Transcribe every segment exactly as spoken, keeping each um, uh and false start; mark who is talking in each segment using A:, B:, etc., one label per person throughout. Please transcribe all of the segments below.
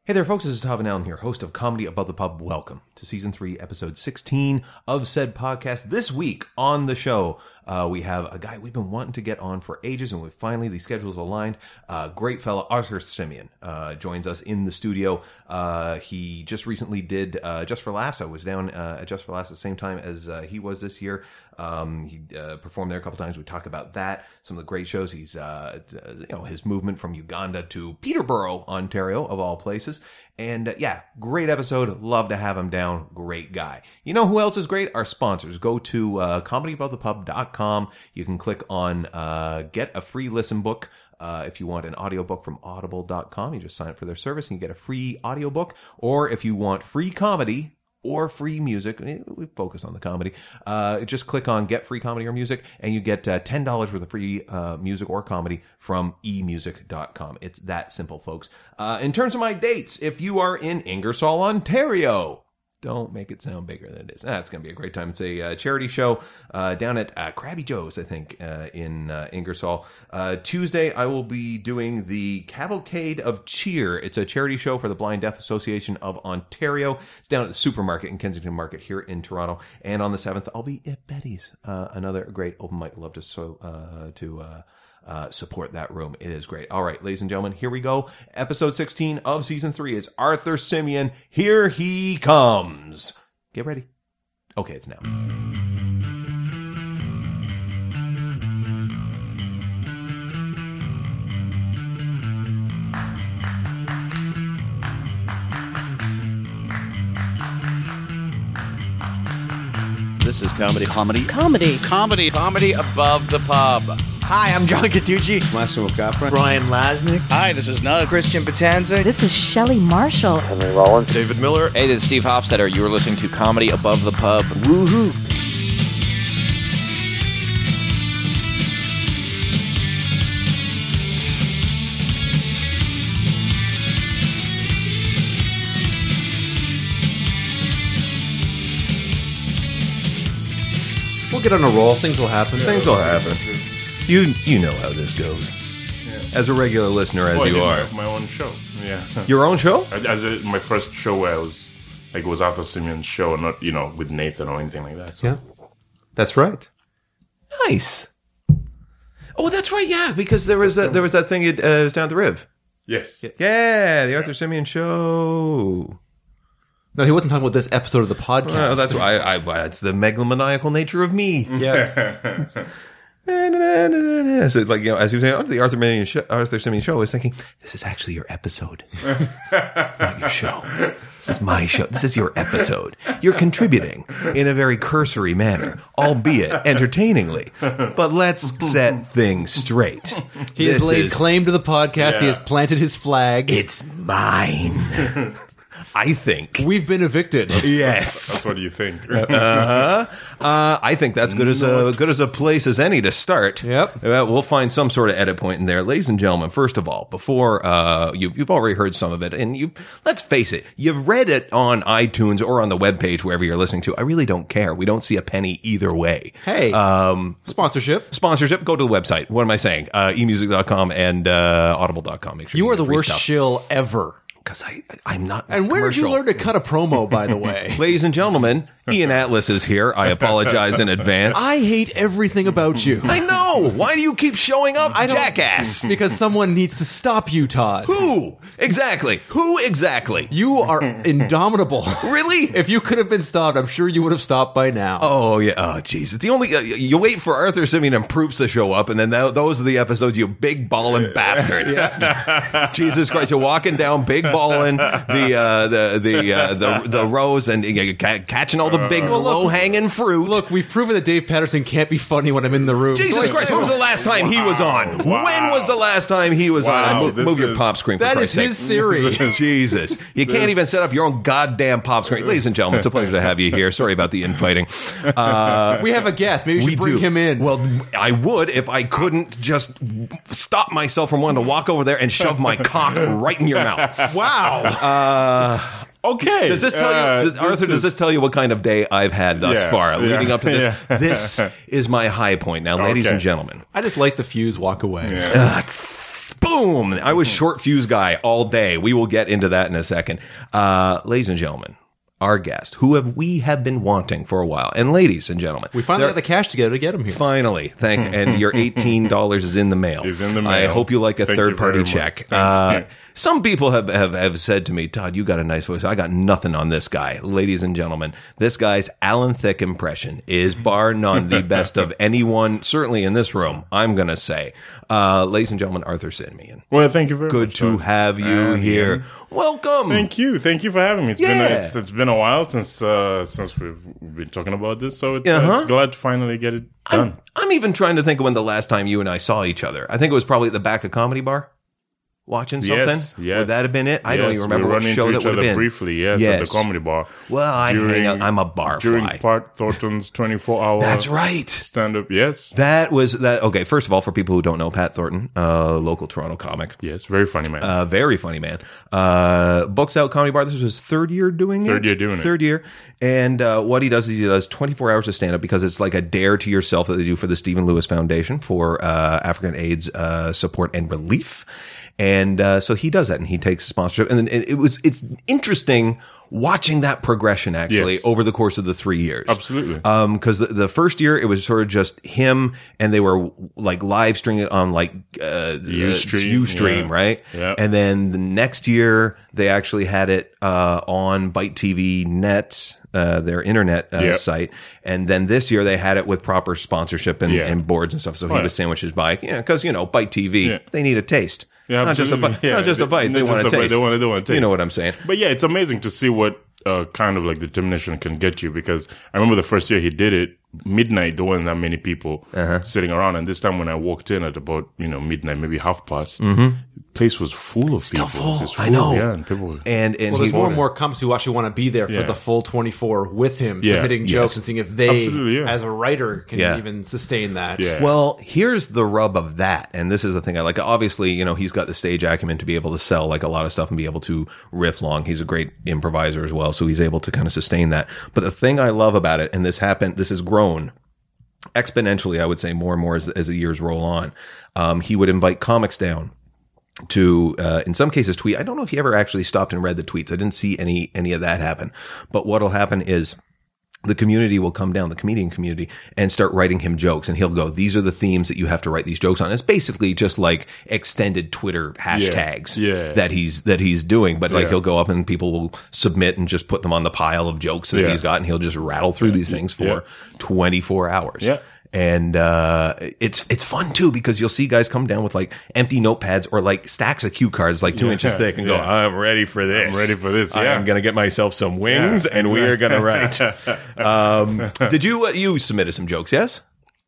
A: Hey there, folks. This is Tavan Allen here, host of Comedy Above the Pub. Welcome to Season three, Episode sixteen of said podcast. This week on the show, uh, we have a guy we've been wanting to get on for ages, and we finally, the schedules aligned. Uh, great fella, Arthur Simeon, uh, joins us in the studio. Uh, he just recently did uh, Just for Laughs. I was down uh, at Just for Laughs at the same time as uh, he was this year. Um, he uh, performed there a couple times. We talk about that, some of the great shows. He's, uh, you know, his movement from Uganda to Peterborough, Ontario, of all places. And uh, yeah, great episode. Love to have him down. Great guy. You know who else is great? Our sponsors. Go to uh, comedy above the pub dot com. You can click on uh, Get a Free Listen Book. Uh, if you want an audiobook from audible dot com, you just sign up for their service and you get a free audiobook. Or if you want free comedy or free music, we focus on the comedy, uh, just click on Get Free Comedy or Music, and you get uh, ten dollars worth of free uh, music or comedy from e music dot com. It's that simple, folks. Uh, in terms of my dates, if you are in Ingersoll, Ontario, don't make it sound bigger than it is. That's going to be a great time. It's a uh, charity show uh, down at uh, Krabby Joe's, I think, uh, in uh, Ingersoll. Uh, Tuesday, I will be doing the Cavalcade of Cheer. It's a charity show for the Blind Deaf Association of Ontario. It's down at the Supermarket in Kensington Market here in Toronto. And on the seventh, I'll be at Betty's, uh, another great open mic. Love to so uh, to. Uh, Uh, support that room. It is great. All right, ladies and gentlemen, here we go. Episode sixteen of Season three. It's Arthur Simeon. Here he comes. Get ready. Okay, it's now. This is comedy.
B: Comedy.
C: Comedy.
B: Comedy. Comedy Above the Pub.
D: Hi, I'm John Catucci.
E: Massimo Capra.
D: Brian Lasnik.
B: Hi, this is Nug.
D: Christian Patanza.
C: This is Shelley Marshall.
F: Henry Rollins.
A: David Miller.
B: Hey, this is Steve Hofstetter. You are listening to Comedy Above the Pub.
D: Woohoo.
E: We'll get on a roll. Things will happen.
A: Things will happen. You you know how this goes.
G: Yeah.
A: As a regular listener, as
G: Oh, I
A: you
G: did
A: are.
G: my, my own show. Yeah,
A: Your own show?
G: as a, my first show where I was like it was Arthur Simeon's show, not you know with Nathan or anything like that. So.
E: Yeah, that's right.
A: Nice. Oh, that's right. Yeah, because there was that there was that thing at, uh, it was down at the Riv.
G: Yes.
A: Yeah, the Arthur Simeon show.
E: No, he wasn't talking about this episode of the podcast.
A: Well, that's why I, I. That's the megalomaniacal nature of me.
E: Yeah.
A: So, like, you know, as he was saying, oh, the Arthur Simeon show, Arthur Simeon show, I was thinking, this is actually your episode. It's not your show. This is my show. This is your episode. You're contributing in a very cursory manner, albeit entertainingly. But let's set things straight.
E: He has
A: This
E: laid
A: is-
E: claim to the podcast. He
G: Yeah.
E: has planted his flag.
A: It's mine. I think.
E: We've been evicted.
A: Yes.
G: That's what you think.
A: Uh-huh. Uh, I think that's good as a good as a place as any to start.
E: Yep.
A: Uh, we'll find some sort of edit point in there, ladies and gentlemen. First of all, before uh, you, you've already heard some of it, and you let's face it, you've read it on iTunes or on the webpage wherever you're listening to. I really don't care. We don't see a penny either way.
E: Hey,
A: Um,
E: sponsorship.
A: sponsorship. Go to the website. What am I saying? Uh, e music dot com and uh, audible dot com. Make sure
E: You
A: you
E: are
A: get
E: the
A: free
E: worst
A: stuff.
E: shill ever.
A: Because I, I'm not.
E: And where did you
A: commercial.
E: learn to cut a promo, by the way?
A: Ladies and gentlemen, Ian Atlas is here. I apologize in advance.
E: I hate everything about you.
A: I know. Why do you keep showing up,
E: I don't-
A: jackass?
E: Because someone needs to stop you, Todd.
A: Who? Exactly. Who exactly?
E: You are indomitable.
A: Really?
E: If you could have been stopped, I'm sure you would have stopped by now.
A: Oh, yeah. Oh, jeez. It's the only... Uh, you wait for Arthur Simeon and Proops to show up, and then th- those are the episodes, you big ballin' bastard. Jesus Christ. You're walking down big ballin', the, uh, the, the, uh, the, the rows, and uh, ca- catching all the big
E: Well, look-
A: low-hanging fruit.
E: Look, we've proven that Dave Patterson can't be funny when I'm in the room.
A: Jesus Christ, when was the last time he was on?
G: Wow.
A: When was the last time he was
G: Wow,
A: on? Move,
G: this
A: move your
G: is-
A: pop screen, for
E: That is
A: Christ's sake.
E: his theory.
A: Jesus. You can't
G: This-
A: even set up your own goddamn pop screen. Ladies and gentlemen, it's a pleasure to have you here. Sorry about the infighting. Uh,
E: We have a guest. Maybe we
A: we
E: should bring
A: do.
E: him in.
A: Well, I would if I couldn't just stop myself from wanting to walk over there and shove my cock right in your mouth.
E: wow.
G: Okay.
A: Does this tell
G: uh,
A: you, does, Arthur, does
G: is-
A: this tell you what kind of day I've had thus
G: Yeah,
A: far
G: yeah,
A: leading up to this?
G: yeah.
A: This is my high point. Now, ladies
G: Okay.
A: and gentlemen.
E: I just light the fuse, walk away.
G: Yeah.
A: Uh, tss, Boom! I was short fuse guy all day. We will get into that in a second. Uh, ladies and gentlemen, our guest, who have we have been wanting for a while, and ladies and gentlemen,
E: We finally
A: there-
E: got the cash together to get him here.
A: Finally, thank and your eighteen dollars is in the mail.
G: Is in the mail.
A: I hope you like a
G: Thank you
A: third party
G: very much.
A: check.
G: Thank
A: Uh,
G: you.
A: some people have, have have said to me, Todd, you got a nice voice. I got nothing on this guy. Ladies and gentlemen, this guy's Alan Thicke impression is bar none the best of anyone, certainly in this room. I'm gonna say, uh, ladies and gentlemen, Arthur Sinmian.
G: Well, thank you very
A: Good
G: much.
A: to
G: Todd.
A: have you
G: Uh,
A: here.
G: yeah.
A: Welcome.
G: Thank you, thank you for having me. It's been
A: Yeah.
G: a, it's, it's been a while since uh, since we've been talking about this, so it's,
A: Uh-huh.
G: uh, it's glad to finally get it done.
A: I'm, I'm even trying to think of when the last time you and I saw each other. I think it was probably at the back of Comedy Bar, watching something.
G: Yes, yes.
A: Would that have been it? I don't
G: Yes,
A: even remember
G: we
A: what
G: run
A: show
G: into
A: that
G: each
A: would have
G: other
A: been.
G: briefly. Yes,
A: Yes.
G: at the comedy bar.
A: Well, I hang out, I'm a bar
G: during
A: fly.
G: Pat Thornton's twenty-four hour.
A: That's right.
G: Stand up. Yes,
A: That was that. Okay, first of all, for people who don't know, Pat Thornton, uh, local Toronto comic,
G: yes, very funny man.
A: uh, very funny man. Uh, books out Comedy Bar. This was his third year doing it.
G: Third year doing it.
A: Third year. And uh, what he does is he does twenty-four hours of stand up because it's like a dare to yourself that they do for the Stephen Lewis Foundation for uh, African AIDS uh, support and relief. And uh, so he does that, and he takes sponsorship. And then it, it was it's interesting watching that progression actually
G: Yes.
A: over the course of the three years.
G: Absolutely.
A: Um, because the, the first year it was sort of just him, and they were like live streaming it on like uh,
G: Ustream,
A: Ustream,
G: yeah.
A: right?
G: Yeah.
A: And then the next year they actually had it uh, on Byte T V Net. Uh, their internet uh,
G: Yep.
A: site, and then this year they had it with proper sponsorship and,
G: Yeah.
A: and boards and stuff. So he
G: Right.
A: was sandwiches by, yeah, because you know, Byte T V,
G: Yeah.
A: they need a taste,
G: Yeah,
A: not just a
G: absolutely.
A: bite,
G: Yeah,
A: not just a
G: they-
A: bite. They
G: not
A: want
G: just
A: a
G: a bite,
A: taste.
G: they want- they want a
A: You
G: taste.
A: know what I'm saying?
G: But yeah, it's amazing to see what uh, kind of like determination can get you, because I remember the first year he did it, midnight, there weren't that many people
A: Uh-huh.
G: sitting around. And this time when I walked in at about, you know, midnight, maybe half past,
A: Mm-hmm.
G: the place was full of people.
A: full.
G: It was just
A: I know.
G: Yeah, and people were,
A: And and
E: Well, there's
A: he,
E: more and more comics who actually want to be there for
G: Yeah.
E: the full twenty-four with him,
G: Yeah.
E: submitting
A: Yes.
E: jokes and seeing if they,
G: Absolutely, yeah.
E: as a writer, can
A: Yeah.
E: even sustain that.
G: yeah.
A: Well, here's the rub of that, and this is the thing I like. Obviously, you know, he's got the stage acumen to be able to sell like a lot of stuff and be able to riff long. He's a great improviser as well, so he's able to kind of sustain that. But the thing I love about it, and this happened, this has grown exponentially, I would say, more and more as, as the years roll on. Um, he would invite comics down to, uh, in some cases, tweet. I don't know if he ever actually stopped and read the tweets. I didn't see any any of that happen. But what'll happen is the community will come down, the comedian community, and start writing him jokes. And he'll go, these are the themes that you have to write these jokes on. It's basically just like extended Twitter hashtags
G: Yeah.
A: that he's, that he's doing. But like
G: Yeah.
A: he'll go up and people will submit and just put them on the pile of jokes that
G: Yeah.
A: he's got. And he'll just rattle through these things for
G: Yeah.
A: twenty-four hours.
G: Yeah.
A: And uh, it's it's fun too, because you'll see guys come down with like empty notepads or like stacks of cue cards like two
G: Yeah.
A: inches thick and go,
G: Yeah.
A: I'm ready for this.
G: I'm ready for this,
A: I
G: yeah.
A: am going to get myself some wings
G: Yeah,
A: and we are going to write. um, did you uh, you submitted some jokes? Yes.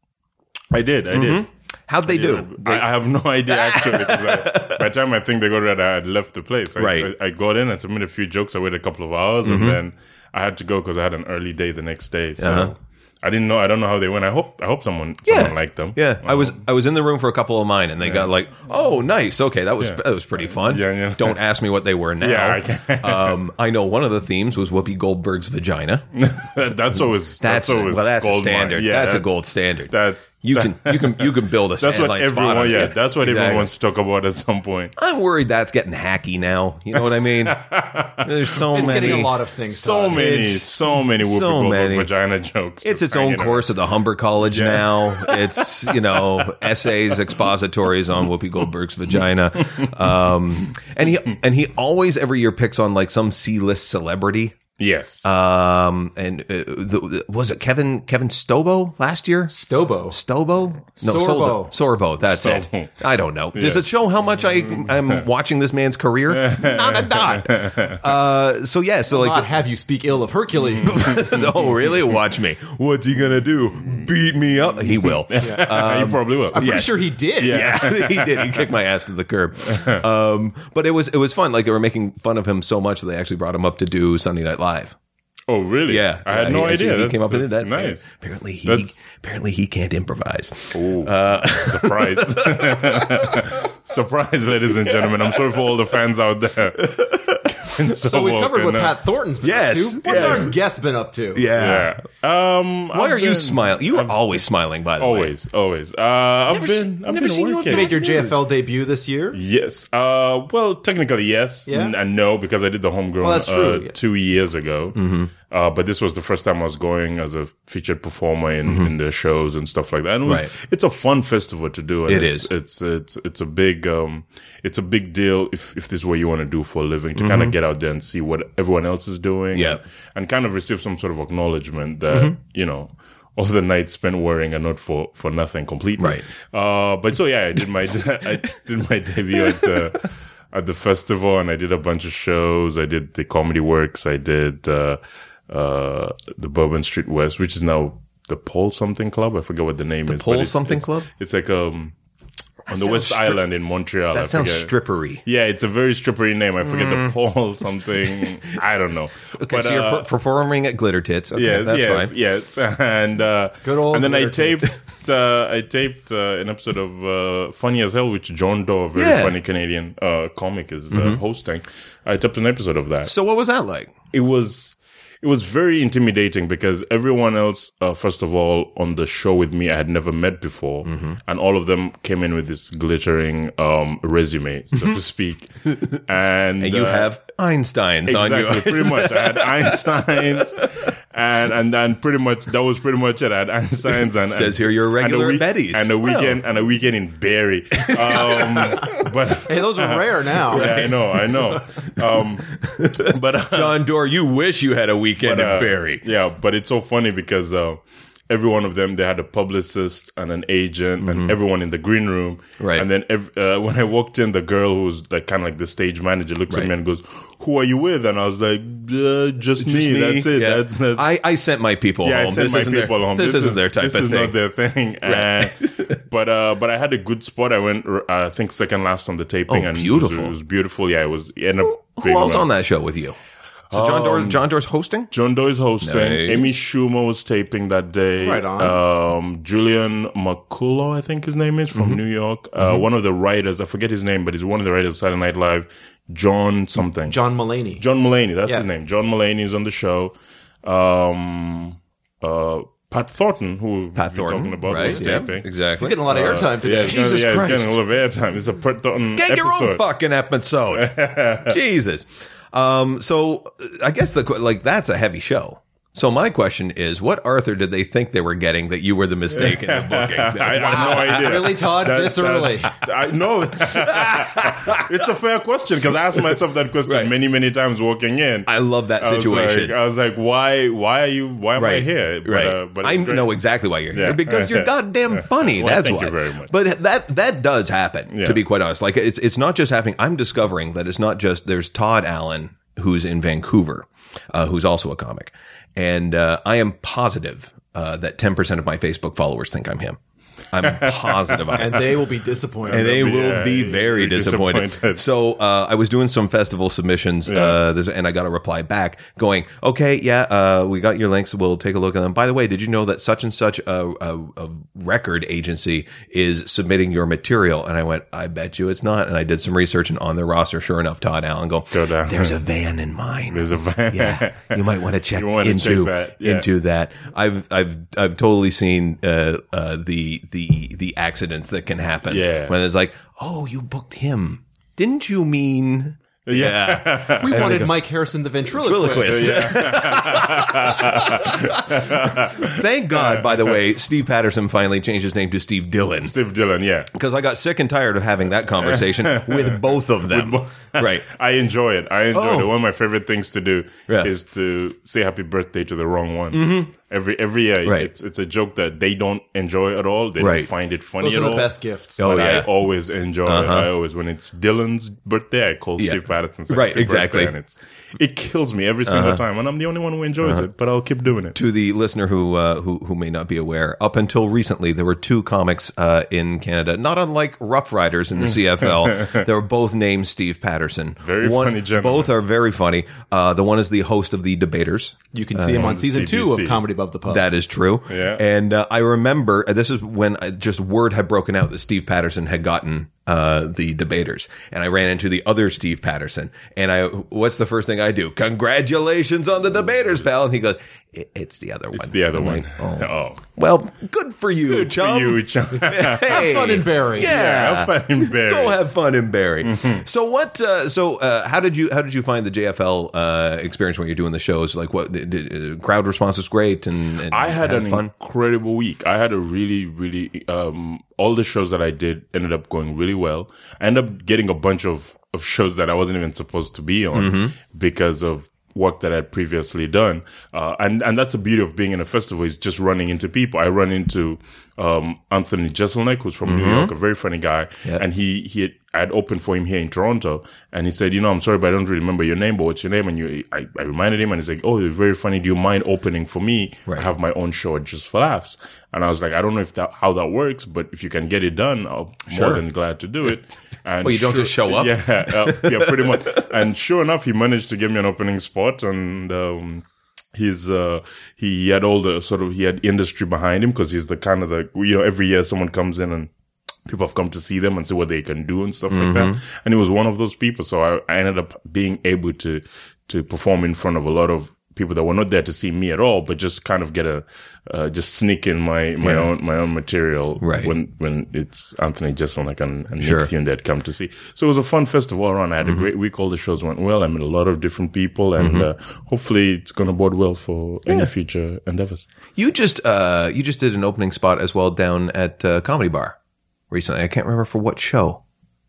G: I did, I did.
A: How'd they
G: Yeah,
A: do?
G: I, I have no idea actually. Because I, by the time I think they got ready, I had left the place. I,
A: Right. Mm-hmm.
G: I, I got in, I submitted a few jokes. I waited a couple of hours, and then I had to go because I had an early day the next day. So
A: Uh-huh.
G: I didn't know. I don't know how they went. I hope. I hope someone
A: Yeah.
G: someone liked them.
A: Yeah, I was
G: Um,
A: I was in the room for a couple of mine, and they got like, "Oh, nice, okay, that was
G: Yeah.
A: that was pretty fun."
G: Yeah, yeah.
A: Don't ask me what they were now.
G: Yeah, I can-
A: um, I know one of the themes was Whoopi Goldberg's vagina.
G: that's always
A: That's,
G: that's always
A: well, that's a
G: gold mine.
A: standard.
G: Yeah,
A: that's, a gold standard.
G: That's
A: you can you can you can build a
G: That's what
A: headline spot
G: everyone.
A: on
G: Yeah,
A: it.
G: that's what everyone
A: Exactly.
G: wants to talk about at some point.
A: I'm worried that's getting hacky now. You know what I mean? There's so
E: It's
A: many.
E: getting a lot of things.
G: So
E: Todd.
G: many,
A: It's
G: so many Whoopi
A: so
G: Goldberg
A: many.
G: vagina jokes.
A: It's
G: just
A: its own
G: hanging around.
A: course at the Humber College now. It's, you know, essays, expositories on Whoopi Goldberg's vagina. Um, and he and he always every year picks on like some C-list celebrity.
G: Yes.
A: Um, and uh, the, was it Kevin Kevin Stobo last year?
E: Stobo.
A: Stobo? No,
E: Sorbo.
A: Soldo- Sorbo. That's
G: Sorbo.
A: it. I don't know. Does
G: Yeah.
A: it show how much I am watching this man's career? Not a dot. Uh, so yeah. So like,
E: Not have you speak ill of Hercules.
A: oh really? Watch me. What's he gonna do? Beat me up? He will.
G: you probably will.
E: I'm pretty
A: Yes.
E: sure he did.
A: Yeah, he did. He kicked my ass to the curb. Um, but it was it was fun. Like they were making fun of him so much that they actually brought him up to do Sunday Night Live.
G: Oh, really?
A: Yeah,
G: I had
A: yeah,
G: no
A: he,
G: idea.
A: He
G: That's-
A: came up and did that.
G: that's Nice.
A: Apparently he
G: That's-
A: apparently he can't improvise.
G: Oh, surprise. Surprise, ladies and gentlemen. I'm sorry for all the fans out there. been so,
E: So we covered what
G: woken up.
E: Pat Thornton's been
A: Yes,
E: up to. What's
A: yes.
E: our guest been up to?
A: Yeah.
G: Yeah. Um,
A: Why
G: I've
A: are you
G: been-
A: smiling? You are
G: I've-
A: always smiling, by the way.
G: Always, always. Uh, I've
A: Never
G: been,
A: seen-
G: I've
A: never
G: been
A: seen you in
G: working.
E: You made your
A: News.
E: J F L debut this year.
G: Yes. Uh, well, technically, yes.
E: Yeah?
G: N- and no, because I did the homegrown
E: Well, that's true,
G: uh,
E: yeah.
G: two years ago. Mm-hmm. Uh, but this was the first time I was going as a featured performer in,
A: Mm-hmm.
G: in their shows and stuff like that. And it was,
A: Right.
G: it's a fun festival to do. And
A: It
G: it's,
A: is.
G: It's it's it's a big um it's a big deal if if this is what you want to do for a living, to kind of get out there and see what everyone else is doing.
A: Mm-hmm. Yeah.
G: And, and kind of receive some sort of acknowledgement that
A: Mm-hmm.
G: you know. All the nights spent worrying are not for, for nothing completely.
A: Right.
G: Uh, but so yeah, I did my I did my debut at the at the festival, and I did a bunch of shows. I did the Comedy Works. I did uh, uh, the Bourbon Street West, which is now the Paul something Club. I forget what the name is. but
A: Paul
G: it's-
A: something
G: it's-
A: Club?
G: It's like um on the
A: sounds
G: West
A: stri-
G: Island in Montreal. I
A: That sounds
G: forget.
A: strippery.
G: Yeah, it's a very strippery name. I forget
A: Mm.
G: the Paul something. I don't know.
A: Okay,
G: But,
A: so you're
G: uh,
A: per- performing at Glitter Tits. Okay,
G: yes,
A: that's
G: yes,
A: fine.
G: yes. And uh,
E: Good old
G: and then I
E: Glitter
G: taped uh, I taped uh, an episode of uh, Funny as Hell, which John Doe, a very
A: Yeah.
G: funny Canadian uh, comic, is uh, hosting. I taped an episode of that.
A: So what was that like?
G: It was it was very intimidating because everyone else, uh, first of all, on the show with me, I had never met before, and all of them came in with this glittering um, resume, so to speak. And,
A: And you
G: uh,
A: have Einsteins on
G: Exactly,
A: you.
G: pretty much. I had Einstein's, and and then pretty much that was pretty much it. I had Einstein's, and
A: Says
G: and,
A: here you're a
G: and
A: regular
G: week-
A: at Betty's.
G: and a weekend and a weekend in Barrie. Um, but
E: Hey, those are rare now.
G: yeah, I know, I know. Um, but uh,
A: John Doerr, you wish you had a weekend
G: uh,
A: in Barrie.
G: yeah, but it's so funny because uh, every one of them, they had a publicist and an agent, and everyone in the green room.
A: Mm-hmm. Right.
G: And then ev- uh, when I walked in, the girl who's like kind of like the stage manager looks
A: Right.
G: at me and goes, "Who are you with?" And I was like, uh, "Just, me. That's it.
A: Yeah.
G: That's that's."
A: I, I sent my people
G: yeah,
A: home.
G: I sent
A: this
G: my
A: isn't
G: people
A: their,
G: home.
A: This, isn't
G: is,
A: their type
G: this
A: of
G: is
A: thing.
G: not their thing. And, but uh, but I had a good spot. I went, uh, I think, second last on the taping.
A: Oh,
G: and
A: beautiful.
G: It was, it was beautiful. Yeah, it was. It ended up
A: Who
G: being
A: else
G: well.
A: on that show with you? So John Doerr, John Doerr's hosting?
G: John Doe is hosting.
A: Nice.
G: Amy Schumer was taping that day.
E: Right on.
G: Um, Julian McCullough, I think his name is, from
A: Mm-hmm.
G: New York. Uh, one of the writers, I forget his name, but he's one of the writers of Saturday Night Live. John something.
E: John Mulaney.
G: John Mulaney, that's
E: Yeah.
G: his name. John Mulaney is on the show. Um, uh, Pat Thornton, who
A: Pat
G: we've been
A: Thornton,
G: talking about,
A: right?
G: was
A: Yeah,
G: taping.
A: exactly.
E: He's getting a lot of airtime
G: Yeah,
E: today.
G: he's, getting,
A: Jesus
G: yeah he's
A: Christ.
G: getting a little bit of airtime. It's a Pat Thornton
A: Get
G: episode.
A: your own fucking episode. Jesus. Um, so uh, I guess the que- like that's a heavy show. So my question is, what Arthur did they think they were getting that you were the mistake in the booking?
G: I have no idea.
E: Really, Todd? This early?
G: I know. It's a fair question because I asked myself that question
A: Right.
G: many, many times walking in.
A: I love that
G: I was
A: situation.
G: like, I was like, why? Why are you? Why am I
A: Right
G: here? But,
A: right.
G: uh, but
A: I
G: it's great.
A: know exactly why you're here
G: Yeah.
A: because you're goddamn funny.
G: Well,
A: That's
G: thank
A: why.
G: you very much.
A: But that that does happen.
G: Yeah.
A: To be quite honest, like it's it's not just happening. I'm discovering that it's not just there's Todd Allen who's in Vancouver, uh, who's also a comic, and uh, I am positive uh, that ten percent of my Facebook followers think I'm him. I'm positive I am.
E: And they will be disappointed.
A: And they
G: be,
A: will
G: uh,
A: be very
G: you're
A: disappointed.
G: disappointed.
A: So uh, I was doing some festival submissions, uh, there's- and I got a reply back going, "Okay, yeah, uh, we got your links. We'll take a look at them. By the way, did you know that such and such a, a, a record agency is submitting your material?" And I went, "I bet you it's not." And I did some research, and on their roster, sure enough, Todd Allen go,
G: Go down.
A: "There's a van in mine."
G: There's a van.
A: Yeah, you might want to check
G: You wanna
A: into
G: check that, yeah.
A: into that. I've I've I've totally seen uh, uh, the the the accidents that can happen.
G: Yeah.
A: When it's like, oh, you booked him. Didn't you mean? Yeah.
E: we wanted Mike Harrison, the ventriloquist.
A: Ventriloquist. Thank God, by the way, Steve Patterson finally changed his name to Steve Dillon.
G: Steve Dillon, yeah.
A: Because I got sick and tired of having that conversation with both of them. Right.
G: I enjoy it. I enjoy
A: Oh.
G: it. One of my favorite things to do
A: Yeah.
G: is to say happy birthday to the wrong one. Mm-hmm. Every every year,
A: Right.
G: it's it's a joke that they don't enjoy at all. They
A: Right.
G: don't find it funny
E: Those
G: at
E: are the
G: all.
E: best gifts.
A: Oh,
G: But
A: yeah.
G: I always enjoy it. I always, when it's Dylan's birthday, I call
A: Yeah.
G: Steve Patterson. say
A: Right,
G: happy
A: exactly.
G: birthday, And it's, it kills me every single time. And I'm the only one who enjoys it, but I'll keep doing it.
A: To the listener who uh, who who may not be aware, up until recently, there were two comics uh, in Canada, not unlike Rough Riders in the C F L. They were both named Steve Patterson.
G: Very
A: one,
G: funny gentlemen.
A: Both are very funny. Uh, the one is the host of the Debaters.
E: You can see him on
G: the
E: season
G: C B
E: two
G: C.
E: of Comedy Above the Pub.
A: That is true.
G: Yeah.
A: And uh, I remember uh, this is when uh, just word had broken out that Steve Patterson had gotten uh, the debaters, and I ran into the other Steve Patterson. And I, what's the first thing I do? Congratulations on the debaters, pal. And he goes, "It, it's the other one.
G: It's the other
A: I'm
G: one.
A: like, oh.
G: oh.
A: Well, good for you,
G: Good
A: chum.
G: for you, chum.
A: Hey.
E: Have fun in Barry.
A: Yeah.
G: Yeah, have fun in Barry.
A: Go have fun in Barry. So what? Uh, so uh, how did you how did you find the J F L uh, experience when you're doing the shows? Like, what did, did, uh, crowd response was great, and, and
G: I had, an
A: fun.
G: incredible week. I had a really, really um, all the shows that I did ended up going really well. I ended up getting a bunch of of shows that I wasn't even supposed to be on
A: Mm-hmm.
G: because of work that I'd previously done. Uh, and, and that's the beauty of being in a festival, is just running into people. I run into, um, Anthony Jeselnik, who's from New York, a very funny guy.
A: Yep.
G: And he, he had, I had opened for him here in Toronto, and he said, you know, I'm sorry, but I don't really remember your name, but what's your name? And you, I, I reminded him, and he's like, oh, it's very funny. Do you mind opening for me?
A: Right.
G: I have my own show at Just for Laughs. And I was like, I don't know if that, how that works, but if you can get it done, I'm
A: Sure.
G: more than glad to do it. And
A: Well, you don't
G: sure-
A: just show up?
G: Yeah, uh, yeah, pretty much. And sure enough, he managed to give me an opening spot, and um, he's uh, he had all the sort of he had industry behind him, because he's the kind of the you know every year someone comes in and people have come to see them and see what they can do and stuff
A: Mm-hmm.
G: like that. And he was one of those people, so I, I ended up being able to to perform in front of a lot of people that were not there to see me at all, but just kind of get a uh, just sneak in my my
A: Yeah.
G: own my own material
A: Right.
G: when when it's Anthony Jeselnik and, and
A: Sure.
G: Nick Thune that come to see. So it was a fun festival all around. I had
A: Mm-hmm.
G: a great week. All the shows went well. I met a lot of different people, and
A: Mm-hmm.
G: uh, hopefully it's going to bode well for any future endeavors.
A: You just uh, you just did an opening spot as well down at uh, Comedy Bar recently. I can't remember for what show.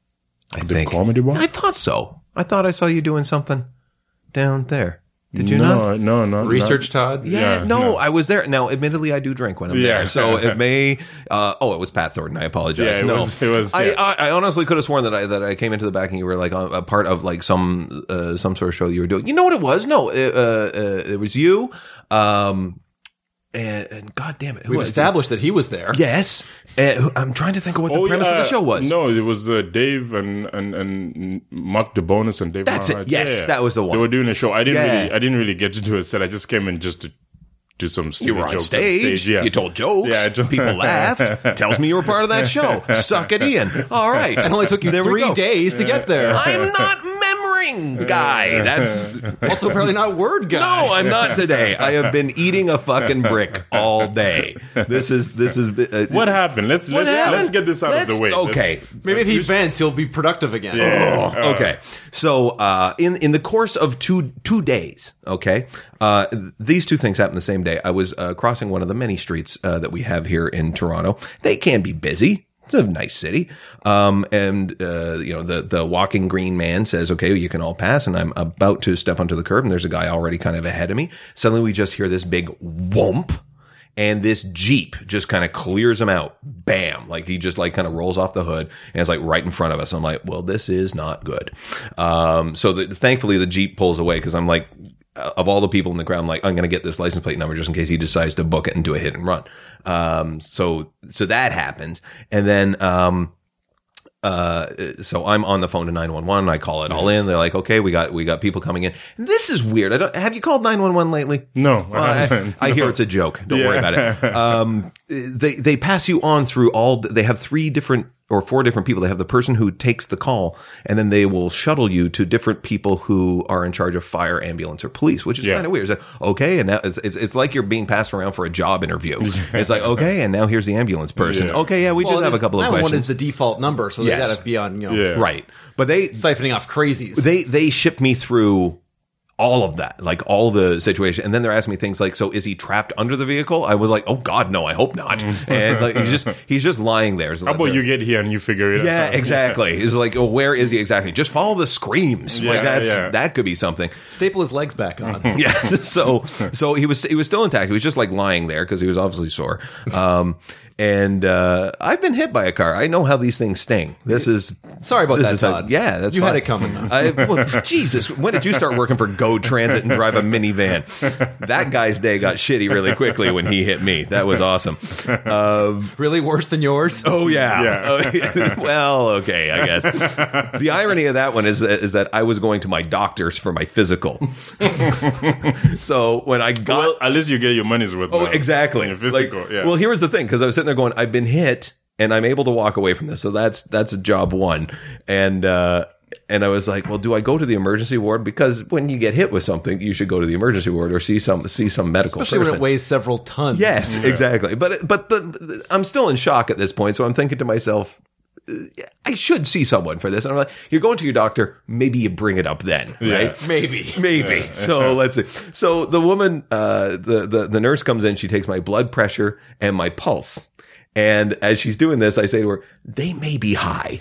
A: I
G: The
A: think
G: Comedy Bar?
A: I thought so. I thought I saw you doing something down there. Did you
G: no,
A: not?
G: No, no,
E: Research Todd.
A: Yeah,
G: Yeah,
A: no,
G: no.
A: I was there. Now, admittedly, I do drink when I'm
G: Yeah.
A: there, so it may. Uh, oh, it was Pat Thornton. I apologize.
G: Yeah, it
A: no,
G: was- it was-
A: I,
G: yeah.
A: I, I honestly could have sworn that I that I came into the back and you were like a, a part of like some uh, some sort of show you were doing. You know what it was? No, it, uh, uh, it was you. Um, and, and God damn it, who
E: We've
A: was it?
E: established that he was there.
A: Yes, and who- I'm trying to think of what the
G: Oh,
A: premise
G: yeah.
A: of the show was.
G: No, it was uh, Dave and, and, and Mark DeBonis and Dave.
A: That's it.
G: Maharaj.
A: Yes, that was the one.
G: They were doing a show. I didn't
A: Yeah.
G: really, I didn't really get to do a set. I just came in just to do some
A: You
G: stupid
A: were on
G: jokes
A: stage.
G: on stage. Yeah,
A: You told jokes.
G: Yeah, I told-
A: People laughed. Tells me you were part of that show. Suck it in. All right.
E: It only took you
A: There we
E: three
A: go.
E: days to get there.
A: I'm not memorying guy. That's
E: Also, apparently not word guy.
A: no, I'm not today. I have been eating a fucking brick all day. This is this is uh,
G: What happened? Let's
A: What
G: let's,
A: happened?
G: let's get this out
A: Let's-
G: of the way.
A: Okay.
G: Let's-
E: Maybe if he vents, he'll be productive again.
G: Yeah.
A: Oh, okay. So, uh, in, in the course of two, two days, okay, uh, th- these two things happened the same day. I was, uh, crossing one of the many streets, uh, that we have here in Toronto. They can be busy. It's a nice city. Um, and, uh, you know, the, the walking green man says, okay, you can all pass. And I'm about to step onto the curb and there's a guy already kind of ahead of me. Suddenly we just hear this big whoomp. And this Jeep just kind of clears him out. Bam. Like he just like kind of rolls off the hood and it's like right in front of us. I'm like, well, this is not good. Um, so the, thankfully the Jeep pulls away because I'm like, uh, of all the people in the crowd, I'm like, I'm going to get this license plate number just in case he decides to book it and do a hit and run. Um, so, so that happens. And then, um, uh, so I'm on the phone to nine one one. I call it all in. They're like, okay, we got, we got people coming in. And this is weird. I don't, have you called nine one one lately?
G: No,
A: Well, I,
G: haven't.
A: I hear it's a joke. Don't worry
G: Yeah.
A: about it. Um, they, they pass you on through all, they have three different or four different people. They have the person who takes the call and then they will shuttle you to different people who are in charge of fire, ambulance, or police, which is
G: Yeah.
A: kind of weird. It's like, okay. And now it's, it's, it's like you're being passed around for a job interview. It's like, okay. And now here's the ambulance person.
G: Yeah.
A: Okay. Yeah. We
E: Well,
A: just have a
E: this-
A: couple of
E: nine one one
A: questions.
E: is the default number, so
A: Yes.
E: they got to be on, you know,
G: Yeah.
A: Right. But they,
E: siphoning off crazies.
A: they they shipped me through all of that, like all the situation, and then they're asking me things like, "So is he trapped under the vehicle?" I was like, "Oh God, no, I hope not." And like he's just he's just lying there. So
G: How about
A: like,
G: you get here and you figure it
A: Yeah,
G: out?
A: exactly. He's like, "Oh, where is he exactly?" Just follow the screams. like
G: Yeah,
A: that's
G: yeah.
A: that could be something.
E: Staple his legs back on.
A: Yes. So so he was he was still intact. He was just like lying there because he was obviously sore. Um, and uh, I've been hit by a car. I know how these things sting. This is
E: Sorry about
A: this
E: that,
A: is how-
E: Todd.
A: yeah, that's
E: You
A: fine.
E: had it coming.
A: I, well, Jesus, when did you start working for Go Transit and drive a minivan? That guy's day got shitty really quickly when he hit me. That was awesome. Um,
E: Really worse than yours?
A: Oh yeah.
G: Yeah.
A: Oh, yeah. Well, okay, I guess. The irony of that one is that, is that I was going to my doctor's for my physical. So when I got
G: Well, at least you get your money's worth.
A: Oh,
G: now.
A: exactly.
G: Your physical,
A: Like,
G: yeah.
A: Well, here was the thing, because I was sitting there going, I've been hit and I'm able to walk away from this. So that's that's job one. And uh, and I was like, well, do I go to the emergency ward? Because when you get hit with something, you should go to the emergency ward or see some see some medical
E: Especially
A: person.
E: when it weighs several tons.
A: Yes, exactly. But but the, the I'm still in shock at this point. So I'm thinking to myself, I should see someone for this. And I'm like, you're going to your doctor. Maybe you bring it up then, right?
G: Yeah.
E: Maybe.
A: Maybe. So let's see. So the woman, uh, the, the, the nurse comes in. She takes my blood pressure and my pulse. And as she's doing this, I say to her, they may be high.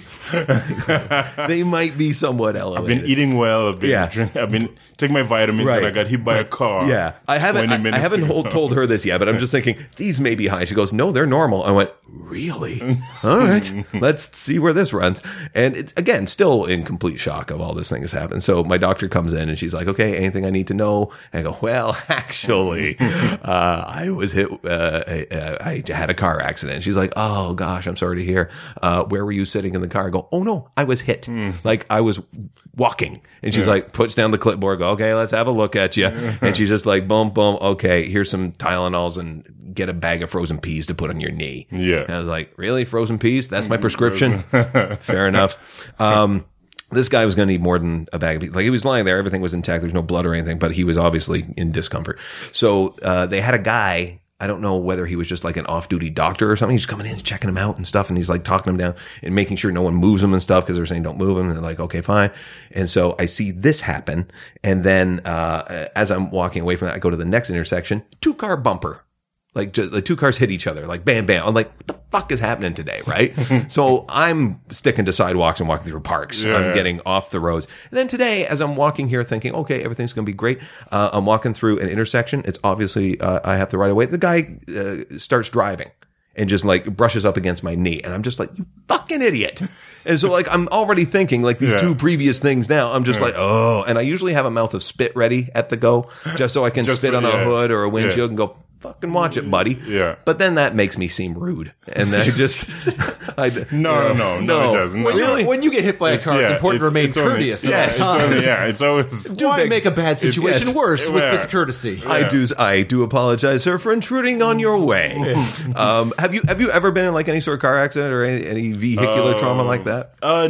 A: They might be somewhat elevated.
G: I've been eating well. I've been
A: Yeah.
G: drink, I've been taking my vitamins,
A: Right.
G: and I got hit by a car.
A: Yeah, I haven't.
G: twenty
A: I, I
G: minutes
A: haven't
G: ago.
A: hold, told her this yet, but I'm just thinking these may be high. She goes, "No, they're normal." I went, "Really? All right, let's see where this runs." And it's, again, still in complete shock of all this thing has happened. So my doctor comes in and she's like, "Okay, anything I need to know?" And I go, "Well, actually, uh, I was hit. Uh, I, I had a car accident." She's like, "Oh gosh, I'm sorry to hear. Uh, where were you sitting in the car?" I go, "Oh no, I was hit. Like I was walking." And she's like, puts down the clipboard, go, "Okay, let's have a look at you." And she's just like, boom, boom. "Okay, here's some Tylenols and get a bag of frozen peas to put on your knee."
G: Yeah.
A: And I was like, "Really? Frozen peas? That's my prescription?" Fair enough. Um, this guy was going to need more than a bag of peas. Like, he was lying there. Everything was intact. There's no blood or anything, but he was obviously in discomfort. So uh, they had a guy. I don't know whether he was just like an off-duty doctor or something. He's coming in, checking him out and stuff. And he's like talking him down and making sure no one moves him and stuff, because they're saying don't move him. And they're like, okay, fine. And so I see this happen. And then uh, as I'm walking away from that, I go to the next intersection, two car bumper. Like, just, the two cars hit each other, like bam, bam. I'm like, what the fuck is happening today, right? So I'm sticking to sidewalks and walking through parks.
G: Yeah.
A: I'm getting off the roads. And then today, as I'm walking here thinking, okay, everything's going to be great, uh, I'm walking through an intersection. It's obviously, uh, I have to right away. The guy uh, starts driving and just like brushes up against my knee. And I'm just like, you fucking idiot. And so like, I'm already thinking like these
G: Yeah.
A: two previous things now. I'm just like, oh, and I usually have a mouth of spit ready at the go, just so I can
G: Just
A: spit
G: so-
A: on a
G: yeah.
A: hood or a windshield
G: Yeah.
A: and go, fucking watch it, buddy.
G: Yeah.
A: But then that makes me seem rude. And I just, I,
G: No,
A: you know,
G: no, no, no, it doesn't.
E: When,
G: No.
E: you, when you get hit by a car, it's,
G: yeah,
E: important to remain
G: it's only-
E: courteous.
G: Yeah,
E: at
G: it's
E: all times.
G: only, yeah, it's always.
E: Why
A: big-
E: make a bad situation
A: yes.
E: worse with
G: Yeah.
E: this courtesy?
A: I do, I do apologize, sir, for intruding on your way. um, have you, have you ever been in like any sort of car accident or any, any vehicular trauma like that?
G: Uh,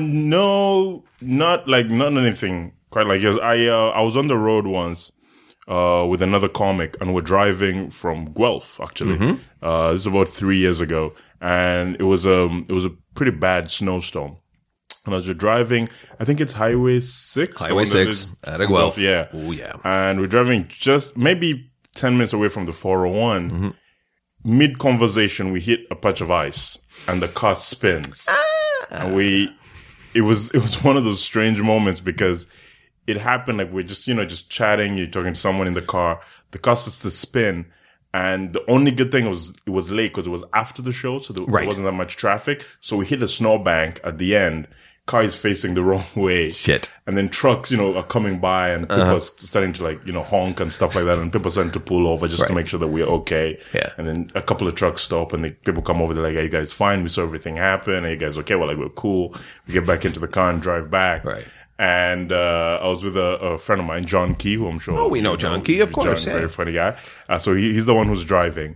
G: no, not like not anything quite like this. I uh, I was on the road once uh, with another comic, and we're driving from Guelph. Actually,
A: Mm-hmm.
G: uh, this is about three years ago, and it was um it was a pretty bad snowstorm. And as we're driving, I think it's Highway Six. the
A: Highway
G: one that
A: six
G: leads
A: at
G: from
A: Guelph.
G: Yeah.
A: Oh, yeah.
G: And we're driving just maybe ten minutes away from the four oh one.
A: Mm-hmm.
G: Mid conversation, we hit a patch of ice, and the car spins. And we, it was it was one of those strange moments because it happened like we're just you know just chatting. You're talking to someone in the car. The car starts to spin. And the only good thing was it was late because it was after the show, so there,
A: Right.
G: there wasn't that much traffic. So we hit a snowbank at the end. Car is facing the wrong way.
A: Shit.
G: And then trucks, you know, are coming by, and people
A: Uh-huh.
G: are starting to like, you know, honk and stuff like that. And people are starting to pull over just to
A: Right.
G: make sure that we're okay.
A: Yeah.
G: And then a couple of trucks stop, and the people come over. They're like, "Hey, you guys, fine. We saw everything happen. Are you guys okay?" Well, like, we're cool. We get back into the car and drive back.
A: Right.
G: And uh, I was with a, a friend of mine, John Key, who I'm sure.
A: Oh, we know
G: you
A: John Key, of course,
G: John,
A: yeah.
G: very funny guy. Uh, so he, he's the one who's driving,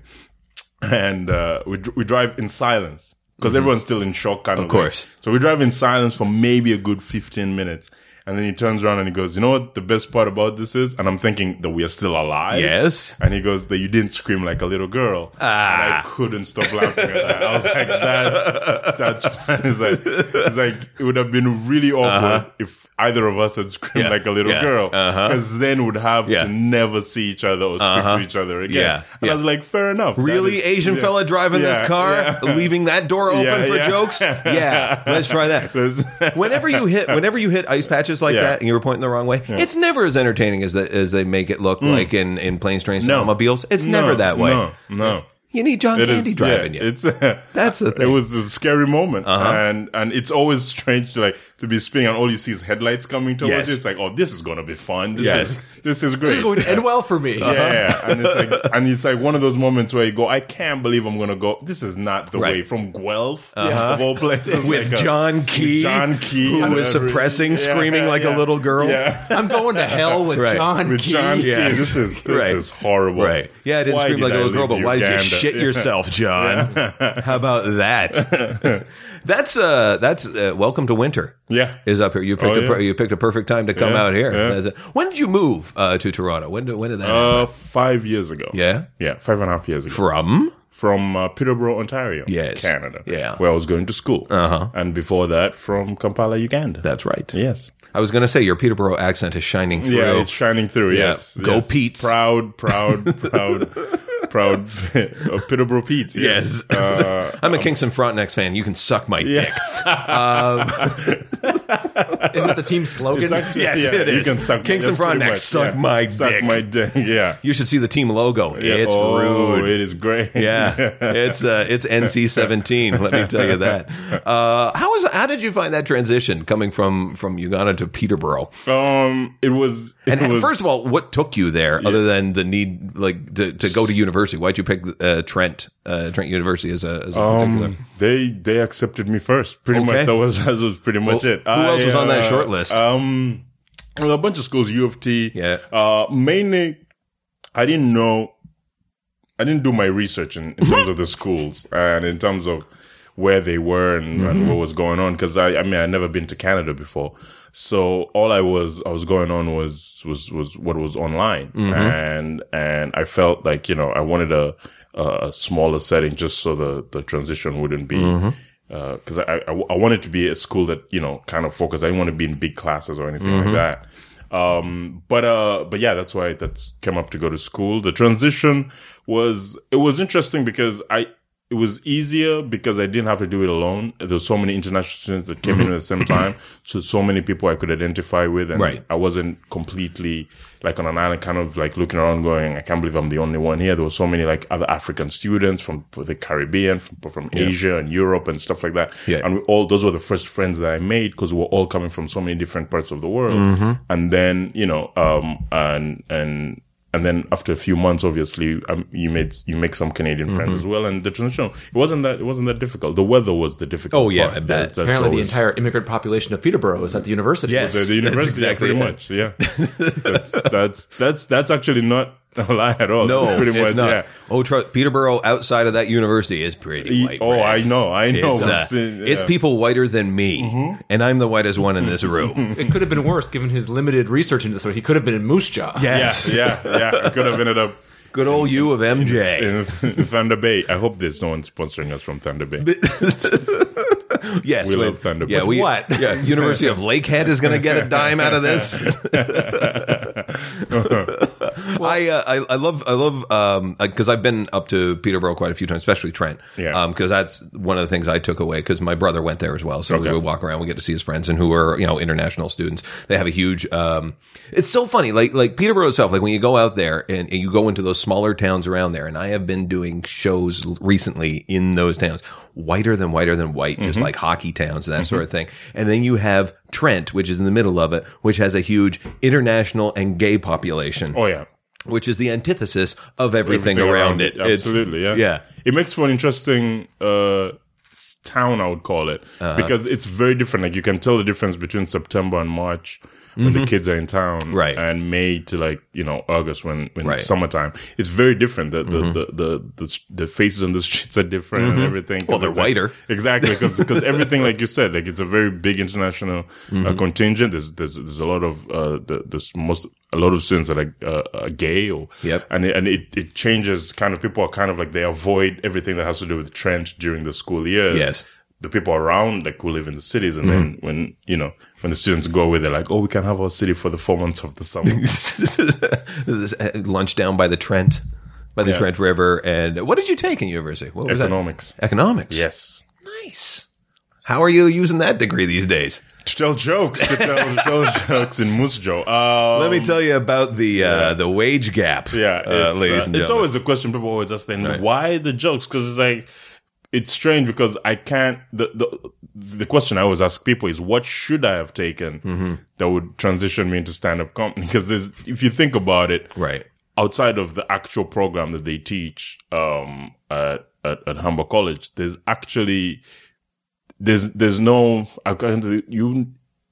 G: and uh, we dr- we drive in silence because everyone's still in shock, kind of.
A: Of course.
G: way. So we drive in silence for maybe a good fifteen minutes. And then he turns around and he goes, "You know what the best part about this is?" And I'm thinking that we are still alive.
A: Yes.
G: And he goes, "That you didn't scream like a little girl."
A: Ah.
G: And I couldn't stop laughing at that. I was like, "That's that's fun." It's like, it's like it would have been really awkward if either of us had screamed
A: Yeah.
G: like a little
A: Yeah.
G: girl,
A: Uh-huh.
G: because then we'd have
A: Yeah.
G: to never see each other or speak
A: Uh-huh.
G: to each other again.
A: Yeah.
G: And
A: Yeah.
G: I was like, "Fair enough." That
A: Really,
G: is-
A: Asian
G: yeah.
A: fella driving
G: Yeah,
A: this car,
G: yeah.
A: leaving that door open
G: Yeah,
A: for
G: yeah.
A: jokes? Yeah, let's try that. Whenever you hit, whenever you hit ice patches like
G: Yeah.
A: that, and you were pointing the wrong way, it's never as entertaining as the, as they make it look like in, in planes, trains, and
G: No.
A: automobiles. It's
G: No,
A: never that way.
G: No, no.
A: You need John
G: It
A: Candy
G: is,
A: driving
G: yeah,
A: you.
G: It's uh,
A: That's the
G: It
A: thing.
G: was a scary moment,
A: Uh-huh.
G: and and it's always strange to like to be spinning, and all you see is headlights coming towards
A: Yes.
G: you. It's like, oh, this is gonna be fun. This
A: Yes.
G: is this is great.
E: This is going to end well for me.
G: Yeah, and it's like and it's like one of those moments where you go, I can't believe I'm gonna go. This is not the
A: Right.
G: way from Guelph of all places.
A: With
G: like a-
A: John Key,
G: with John Key,
A: who
G: and
A: was
G: every-
A: suppressing,
G: yeah,
A: screaming like
G: yeah,
A: a little girl.
G: Yeah.
E: I'm going to hell with
A: Right.
E: John
G: With
E: Key.
G: John Key,
A: Yes.
G: this is this
A: Right.
G: is horrible.
A: Right. Yeah, I didn't
G: Why
A: scream
G: did
A: like a
G: I
A: little girl,
G: leave
A: but why did you
G: Uganda?
A: shit yourself, John. How about that? that's uh, that's uh, welcome to winter.
G: Yeah.
A: Is up here. You picked
G: Oh,
A: a per-
G: yeah.
A: you picked a perfect time to come
G: Yeah,
A: out here.
G: yeah.
A: That's it. When did you move uh, to Toronto? When did when did that
G: Uh,
A: happen?
G: five years ago.
A: Yeah,
G: Yeah, five and a half years ago.
A: from
G: From uh, Peterborough, Ontario.
A: Yes.
G: Canada.
A: Yeah.
G: Where I was going to school.
A: Uh-huh.
G: And before that, from Kampala, Uganda.
A: that's right.
G: Yes.
A: I was going to say your Peterborough accent is shining through.
G: Yeah, it's shining through.
A: Yeah.
G: Yes.
A: Go
G: yes.
A: Pete's.
G: Proud, proud, proud, proud of Peterborough Pete's. Yes.
A: Yes.
G: Uh,
A: I'm a Kingston Frontenacs fan. You can suck my
G: yeah.
A: dick.
E: Isn't that the team slogan?
G: It's actually,
A: Yes,
G: yeah,
A: it
G: you
A: is.
G: can suck
A: Kingston
G: that's pretty
A: Frontenac,
G: much,
A: suck
G: yeah.
A: my
G: suck
A: dick.
G: my dick. Yeah.
A: You should see the team logo.
G: Yeah.
A: It's
G: oh,
A: rude.
G: It is great.
A: Yeah, it's uh, it's N C seventeen. Let me tell you that. Uh, how was how did you find that transition coming from from Uganda to Peterborough?
G: Um, it was. It
A: And
G: was,
A: first of all, what took you there, other than the need like to, to go to university? Why'd you pick uh, Trent uh, Trent University as a as a particular?
G: Um, they they accepted me first. Pretty
A: Okay.
G: much that was that was pretty much
A: Well,
G: it.
A: who else was on that
G: uh,
A: short list?
G: Um, well, a bunch of schools, U of T.
A: Yeah.
G: Uh, mainly, I didn't know. I didn't do my research in, in terms of the schools and in terms of where they were and,
A: Mm-hmm.
G: and what was going on. Because I, I mean, I'd never been to Canada before, so all I was I was going on was was was what was online,
A: Mm-hmm.
G: and and I felt like you know I wanted a a smaller setting just so the the transition wouldn't be.
A: Mm-hmm.
G: Because I, I I wanted to be a school that you know kind of focused. I didn't want to be in big classes or anything
A: Mm-hmm.
G: like that. Um, but uh, but yeah, that's why that's came up to go to school. The transition was it was interesting because I it was easier because I didn't have to do it alone. There were so many international students that came in at the same time, so so many people I could identify with, and
A: Right.
G: I wasn't completely like on an island, kind of like looking around, going, I can't believe I'm the only one here. There were so many like other African students from the Caribbean, from, from Asia and Europe and stuff like that.
A: Yeah.
G: And we all those were the first friends that I made because we were all coming from so many different parts of the world. And then you know, um, and and. And then after a few months, obviously, um, you made you make some Canadian friends
A: Mm-hmm.
G: as well. And the transition it wasn't that it wasn't that difficult. The weather was the difficult.
A: Oh, yeah,
G: part.
A: I bet.
G: That- that's
E: Apparently, the
G: always-
E: entire immigrant population of Peterborough is at the university.
A: Yes.
G: the, the
A: That's
G: university, yeah,
A: exactly
G: pretty
A: it.
G: much, yeah. that's, that's that's that's actually not a lie at all.
A: No,
G: pretty
A: it's
G: much,
A: not.
G: yeah.
A: Oh, tr- Peterborough outside of that university is pretty white.
G: Oh,
A: bread.
G: I know, I know.
A: It's,
G: I'm
A: uh,
G: saying, yeah.
A: it's people whiter than me, and I'm the whitest one in this room.
E: It could have been worse given his limited research into this. He could have been in Moose Jaw.
A: Yes,
G: Yeah, yeah, yeah. I could have ended up
A: good old U of M J.
G: in Thunder Bay. I hope there's no one sponsoring us from Thunder Bay.
A: Yes,
G: We
A: with-
G: love Thunder
A: Yeah,
G: Bay.
A: we,
E: what?
A: Yeah, University of Lakehead is going to get a dime out of this. I, uh, I I love I love um because I've been up to Peterborough quite a few times, especially Trent.
G: Yeah.
A: Um, because that's one of the things I took away because my brother went there as well. So
G: Okay.
A: we would walk around, we get to see his friends and who are you know international students. They have a huge. Um, it's so funny, like like Peterborough itself. Like when you go out there and, and you go into those smaller towns around there, and I have been doing shows recently in those towns. Whiter than whiter than white, just
G: Mm-hmm.
A: like hockey towns and that sort of thing. And then you have Trent, which is in the middle of it, which has a huge international and gay population,
G: Oh yeah.
A: which is the antithesis of everything, around, it. It's-
G: Absolutely, yeah.
A: Yeah.
G: It makes for an interesting uh, s- town, I would call it,
A: Uh-huh.
G: because it's very different. Like you can tell the difference between September and March when the kids are in town,
A: Mm-hmm. Right.
G: and May to like you know August when when
A: Right.
G: it's summertime. It's very different. The the,
A: Mm-hmm.
G: the, the the s- the faces on the streets are different and everything. 'Cause
A: Well, they're
G: it's like-
A: whiter.
G: exactly, because everything, like you said, like it's a very big international
A: Mm-hmm.
G: uh, contingent. There's there's there's a lot of uh, the, there's most a lot of students that are, uh, are gay or
A: Yep.
G: and it, and it, it changes kind of people are kind of like they avoid everything that has to do with Trent during the school years.
A: Yes.
G: The people around like who live in the cities, and then when you know when the students go away, they're like, "Oh, we can have our city for the four months of the summer."
A: This is, uh, lunch down by the Trent, by the
G: Yeah.
A: Trent River. And what did you take in university? What was
G: Economics.
A: that? Economics.
G: Yes.
A: Nice. How are you using that degree these days?
G: To tell jokes, to tell, to tell jokes in Moose Jaw. Um,
A: Let me tell you about the uh, the wage gap.
G: Yeah,
A: uh,
G: it's,
A: ladies
G: uh,
A: and
G: it's
A: gentlemen.
G: always a question people always ask. Then
A: Right.
G: why the jokes? Because it's like it's strange because I can't. The the the question I always ask people is, what should I have taken
A: Mm-hmm.
G: that would transition me into stand up comedy? Because there's, if you think about it,
A: right.
G: outside of the actual program that they teach um, at, at at Humber College, there's actually there's there's no I can't- you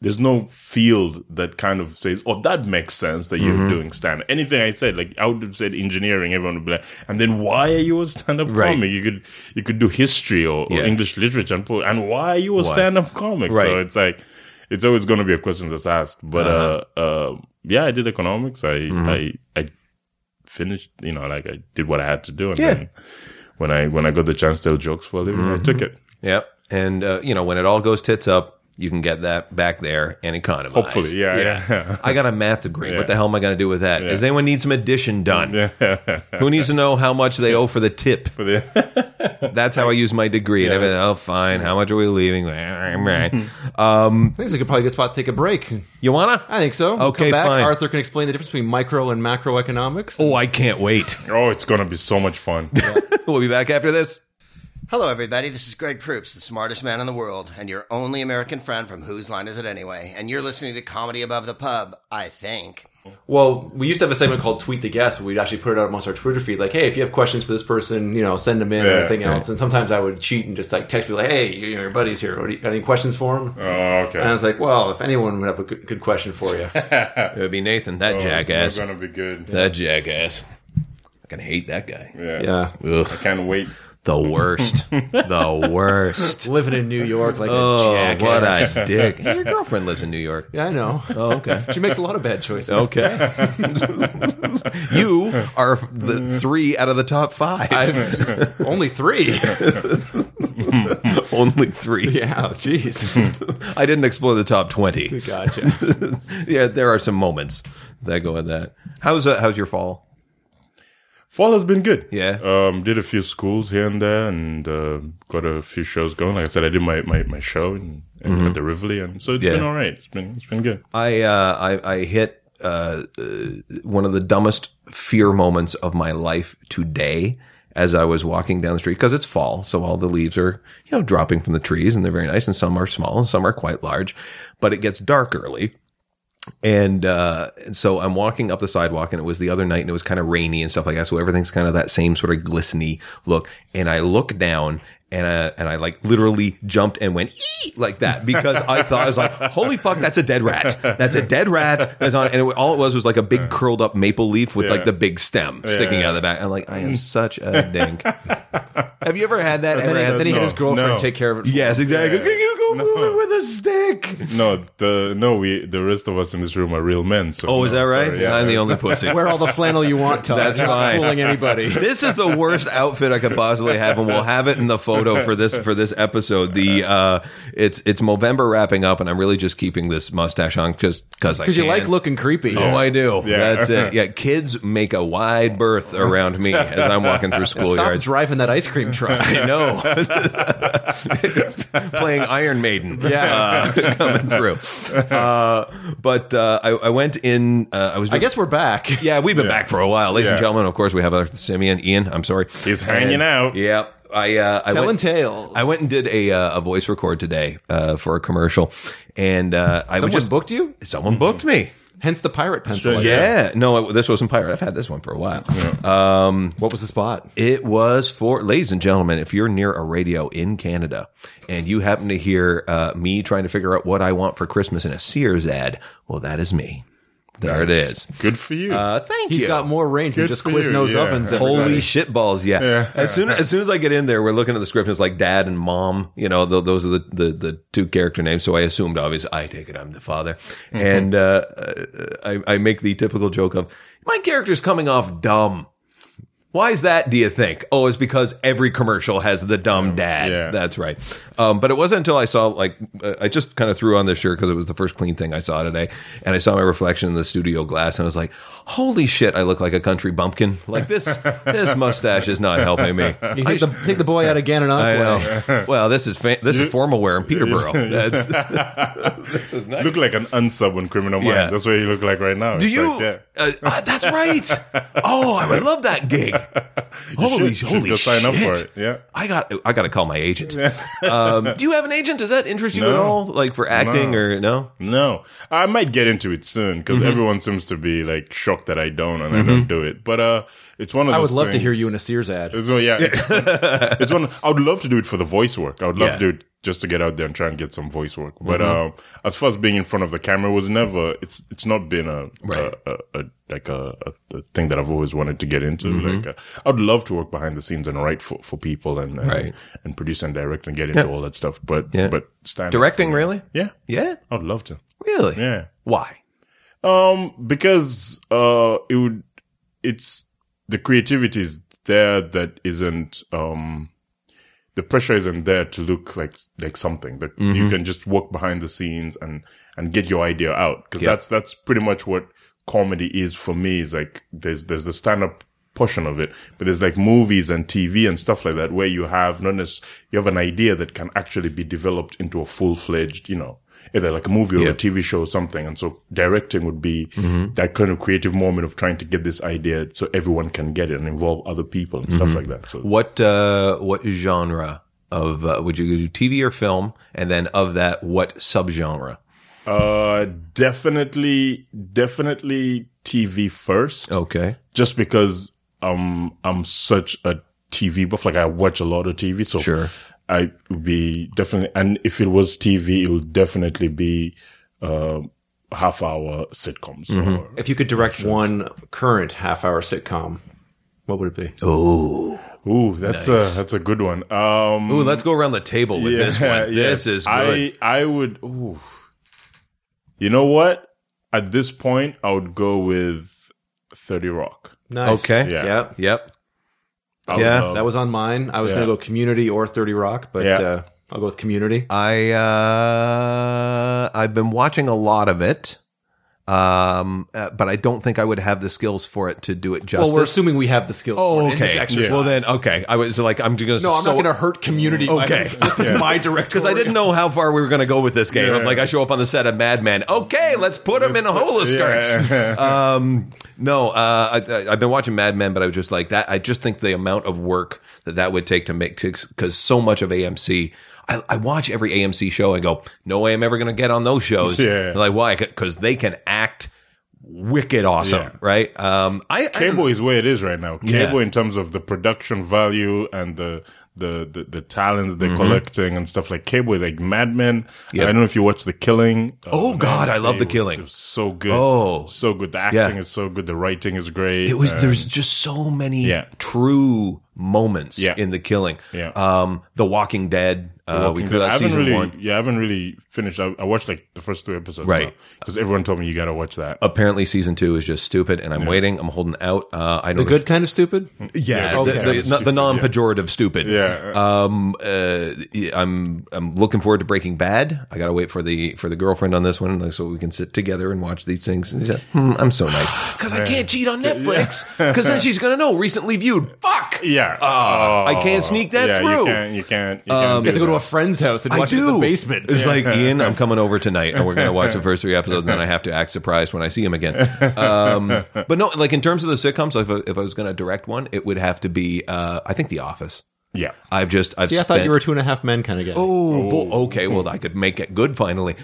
G: there's no field that kind of says, oh, that makes sense that you're mm-hmm. doing stand-up. Anything I said, like I would have said engineering, everyone would be like, and then why are you a stand-up
A: right.
G: comic? You could you could do history or, or yeah. English literature and poetry, and why are you a why? stand-up comic? Right. So it's like, it's always going to be a question that's asked. But uh-huh. uh, uh, yeah, I did economics. I, mm-hmm. I I finished, you know, like I did what I had to do. And
A: yeah.
G: then when I when I got the chance to tell jokes for a living, mm-hmm. I took it.
A: Yep. And, uh, you know, when it all goes tits up, you can get that back there and economize.
G: Hopefully, yeah,
A: yeah.
G: yeah.
A: I got a math degree.
G: Yeah.
A: What the hell am I going to do with that?
G: Yeah.
A: Does anyone need some addition done?
G: Yeah.
A: Who needs to know how much they owe for the tip?
G: For the
A: That's how I use my degree. And
G: Yeah.
A: everything. Oh, fine. How much are we leaving? um,
E: I think it's a probably a good spot to take a break.
A: you wanna?
E: I think so.
A: Okay,
E: Come back.
A: fine.
E: Arthur can explain the difference between micro and macroeconomics.
A: Oh, I can't wait.
G: oh, it's gonna be so much fun.
A: We'll be back after this.
C: Hello, everybody. This is Greg Proops, the smartest man in the world, and your only American friend from Whose Line Is It Anyway? And you're listening to Comedy Above the Pub, I think.
E: Well, we used to have a segment called Tweet the Guest, where we'd actually put it out amongst our Twitter feed, like, hey, if you have questions for this person, you know, send them in
G: Yeah,
E: or anything
G: right.
E: else. And sometimes I would cheat and just like text people, like, hey, you know, your buddy's here. What do you, got any questions for him?
G: Oh, okay.
E: And I was like, well, if anyone would have a good, good question for you.
A: It would be Nathan, that
G: oh,
A: jackass.
G: It's not gonna be good.
A: That jackass. I can hate that guy.
G: Yeah.
E: Yeah.
A: Ugh.
G: I can't wait.
A: The worst. The worst.
E: Living in New York like
A: Oh,
E: a jackass.
A: what a dick. Hey, your girlfriend lives in New York.
E: Yeah, I know.
A: Oh, okay.
E: She makes a lot of bad choices.
A: Okay. You are the three out of the top five.
E: I've, only three.
A: Only three.
E: Yeah, jeez.
A: I didn't explore the top twenty.
E: Gotcha.
A: Yeah, there are some moments that go in that. How's uh, how's your fall?
G: Fall has been good.
A: Yeah.
G: Um, did a few schools here and there, and uh, got a few shows going. Like I said, I did my, my, my show in, in,
A: Mm-hmm.
G: at the Rivoli, and so it's
A: Yeah.
G: been all right. It's been it's been good.
A: I uh, I, I hit uh, uh, one of the dumbest fear moments of my life today as I was walking down the street, because it's fall, so all the leaves are, you know, dropping from the trees, and they're very nice, and some are small and some are quite large, but it gets dark early. And, uh, and so I'm walking up the sidewalk, and it was the other night, and it was kind of rainy and stuff like that. So everything's kind of that same sort of glistening look. And I look down, and I, and I like literally jumped and went ee! Like that, because I thought, I was like, holy fuck, that's a dead rat. That's a dead rat. That's on, and it, all it was was like a big curled up maple leaf with
G: Yeah.
A: like the big stem sticking
G: yeah.
A: out of the back. I'm like, I am such a dink. Have you ever had that?
E: Then,
A: Ever
E: he,
A: had
E: then he had
G: No,
E: his girlfriend
G: no.
E: take care of it. For
A: Yes,
E: him.
A: exactly.
G: Yeah.
A: You go
G: No.
A: move it with a stick.
G: No, the no, we the rest of us in this room are real men. So
A: Oh, is
G: no,
A: that right?
G: sorry, yeah.
A: I'm the only pussy.
E: Wear all the flannel you want, Todd.
A: That's
E: You're not
A: fine.
E: fooling anybody.
A: This is the worst outfit I could possibly have, and we'll have it in the photo for this for this episode. The uh, it's it's Movember wrapping up, and I'm really just keeping this mustache on just because I
E: Because you
A: can.
E: like looking creepy.
A: Oh, I do.
G: Yeah.
A: That's it. Yeah, kids make a wide berth around me as I'm walking through
E: Stop
A: schoolyards.
E: driving that ice cream truck.
A: I know. Playing Iron Maiden.
E: Yeah.
A: Uh, coming through. Uh, but uh, I, I went in. Uh, I was.
E: I
A: Doing,
E: guess we're back.
A: Yeah, we've been back for a while, ladies and
G: Yeah.
A: gentlemen. Of course, we have our Simeon, Ian. I'm sorry,
G: He's hanging out.
A: Yeah, I. Uh, I
E: Telling
A: went,
E: tales.
A: I went and did a uh, a voice record today uh, for a commercial, and uh, I
E: Someone
A: would just
E: booked you?
A: someone booked me.
E: Hence the pirate pencil.
G: Strange.
A: Yeah, no, it, this wasn't pirate. I've had this one for a while.
E: What was the spot?
A: It was for, ladies and gentlemen, if you're near a radio in Canada and you happen to hear uh, me trying to figure out what I want for Christmas in a Sears ad, well, that is me. There it is.
G: Good for you.
A: Uh, thank
E: He's
A: you.
E: got more range than
G: Good
E: just
G: for
E: Quiznos
G: you, yeah.
E: ovens.
A: Holy
E: everybody.
A: shitballs, yeah.
G: Yeah.
A: As soon as soon as I get in there, we're looking at the script, and it's like dad and mom. You know, th- those are the, the, the two character names. So I assumed, obviously, I take it I'm the father.
G: Mm-hmm.
A: And uh, I, I make the typical joke of, my character's coming off dumb. Why is that, do you think? Oh, it's because every commercial has the dumb dad.
G: yeah.
A: That's right. Um, but it wasn't until I saw, like, uh, I just kind of threw on this shirt because it was the first clean thing I saw today. And I saw my reflection in the studio glass, and I was like, holy shit, I look like a country bumpkin. Like, this this mustache is not helping me.
E: You take the, take the boy out of Gannon
A: I
E: Aquay.
A: know. Well, this is fa- this is formal wear in Peterborough. That's, this is nice.
G: Look like an unsub on Criminal Minds.
A: Yeah.
G: That's what you look like right now.
A: Do
G: It's
A: you?
G: Like, yeah.
A: uh, uh, that's right. Oh, I would love that gig. Holy,
G: should- should
A: holy
G: go sign
A: shit!
G: up for it, yeah.
A: I got. I got to call my agent. Um, do you have an agent? Does that interest you at
G: No.
A: all? Like for acting
G: No.
A: or no?
G: No, I might get into it soon because
A: Mm-hmm.
G: everyone seems to be like shocked that I don't and I don't do it. But uh, it's one of
E: I
G: those
E: would love to
G: things-
E: hear you in a Sears ad.
G: So yeah, it's, it's one. I would love to do it for the voice work. I would love
A: Yeah.
G: to do it just to get out there and try and get some voice work. But um, as far as being in front of the camera, was never. It's it's not been a,
A: Right.
G: a, a, a like a, a, a thing that I've always wanted to get into. Like uh, I'd love to work behind the scenes and write for, for people and and,
A: Right.
G: and produce and direct and get into all that stuff. But
A: Yeah.
G: but stand
A: Directing, really?
G: Yeah,
A: Yeah,
G: I'd love to.
A: really.
G: Yeah.
A: Why?
G: Um, because uh, it would. It's the creativity is there that isn't um. The pressure isn't there to look like like something that you can just walk behind the scenes and and get your idea out, because
A: Yep.
G: that's that's pretty much what comedy is for me. Is like there's there's the stand up portion of it, but there's like movies and T V and stuff like that where you have not necessarily, you have an idea that can actually be developed into a full fledged, you know, either like a movie or
A: Yep.
G: a T V show or something. And so directing would be that kind of creative moment of trying to get this idea so everyone can get it and involve other people and stuff like that. So
A: What uh, what genre of uh, would you do, T V or film? And then of that, what subgenre?
G: Uh, definitely, definitely T V first.
A: Okay.
G: Just because um I'm such a T V buff, like I watch a lot of T V, so
A: Sure.
G: I would be definitely. And if it was T V, it would definitely be uh, half hour sitcoms. Or,
E: If you could direct one current half-hour sitcom, what would it be?
A: Oh.
G: ooh, that's
A: Nice.
G: a that's a good one. Um,
A: Ooh, let's go around the table with this one.
G: yes.
A: This is good.
G: I I would. Ooh. You know what? At this point, I would go with thirty Rock.
E: Nice.
A: Okay.
G: Yeah.
E: Yep.
A: Yep.
G: I would
A: Yeah.
G: love-
E: That was on mine. I was
G: Yeah.
E: going to go Community or thirty Rock, but
G: Yeah.
E: uh, I'll go with Community.
A: I uh, I've been watching a lot of it, um, uh, but I don't think I would have the skills for it to do it justice.
E: Well, we're assuming we have the skills. for
A: Oh,
E: it in this
A: okay.
E: exercise.
A: Well, then, okay. I was like, I'm going to.
E: No, I'm not going to hurt Community.
A: Okay.
E: by my director.
A: Because I didn't know how far we were going to go with this game.
G: Yeah.
A: I'm like, I show up on the set of Mad Men. Okay, let's put him in a hula skirts. um, no, uh, I, I, I've been watching Mad Men, but I was just like that. I just think the amount of work that that would take to make, because so much of A M C. I, I watch every A M C show. I go, no way I'm ever going to get on those shows.
G: Yeah.
A: They're like, why? Because they can act wicked awesome,
G: Yeah.
A: right? Um, I, I
G: Cable is where it is right now.
A: Yeah.
G: Cable in terms of the production value and the the the, the talent that they're
A: Mm-hmm.
G: collecting and stuff like Cable, like Mad Men.
A: Yep.
G: I don't know if you watch The Killing.
A: Oh, God, I love The
G: it was-
A: Killing.
G: It was so good.
A: Oh.
G: so good. The acting
A: Yeah.
G: is so good. The writing is great.
A: It was
G: and-
A: there's just so many
G: Yeah.
A: true moments
G: Yeah.
A: in The Killing.
G: Yeah.
A: Um, The Walking Dead.
G: The
A: Uh,
G: Walking
A: we could
G: Dead. I
A: have
G: haven't
A: season
G: really,
A: one.
G: yeah, I haven't really finished. I, I watched like the first two episodes,
A: Right.
G: Because everyone told me you got to watch that.
A: Apparently, season two is just stupid, and I'm waiting. I'm holding out. Uh, I know
E: the good kind of stupid.
A: yeah,
G: Yeah,
A: the,
G: okay.
A: the,
G: Kinda
A: the,
G: stupid,
A: the non-pejorative stupid.
G: Yeah.
A: Um. Uh. I'm. I'm looking forward to Breaking Bad. I gotta wait for the for the girlfriend on this one, like, so we can sit together and watch these things. And he said, hmm, I'm so nice because I can't cheat on Netflix because then she's gonna know recently viewed. Fuck.
G: Yeah.
A: Uh, I can't sneak that
G: yeah,
A: through.
G: You can't. You can't. You, can't
E: You have to
G: do
E: go to
G: that.
E: a friend's house and
A: I
E: watch it in
A: do.
E: the basement.
A: It's like, Ian, I'm coming over tonight, and we're going to watch the first three episodes, and then I have to act surprised when I see him again. Um, but no, like in terms of the sitcoms, if I, if I was going to direct one, it would have to be, uh, I think, The Office.
G: Yeah.
A: I've just, I've
E: See, I
A: spent,
E: thought you were a Two and a Half Men kind of guy.
A: Oh, bull- okay. Well, I could make it good finally.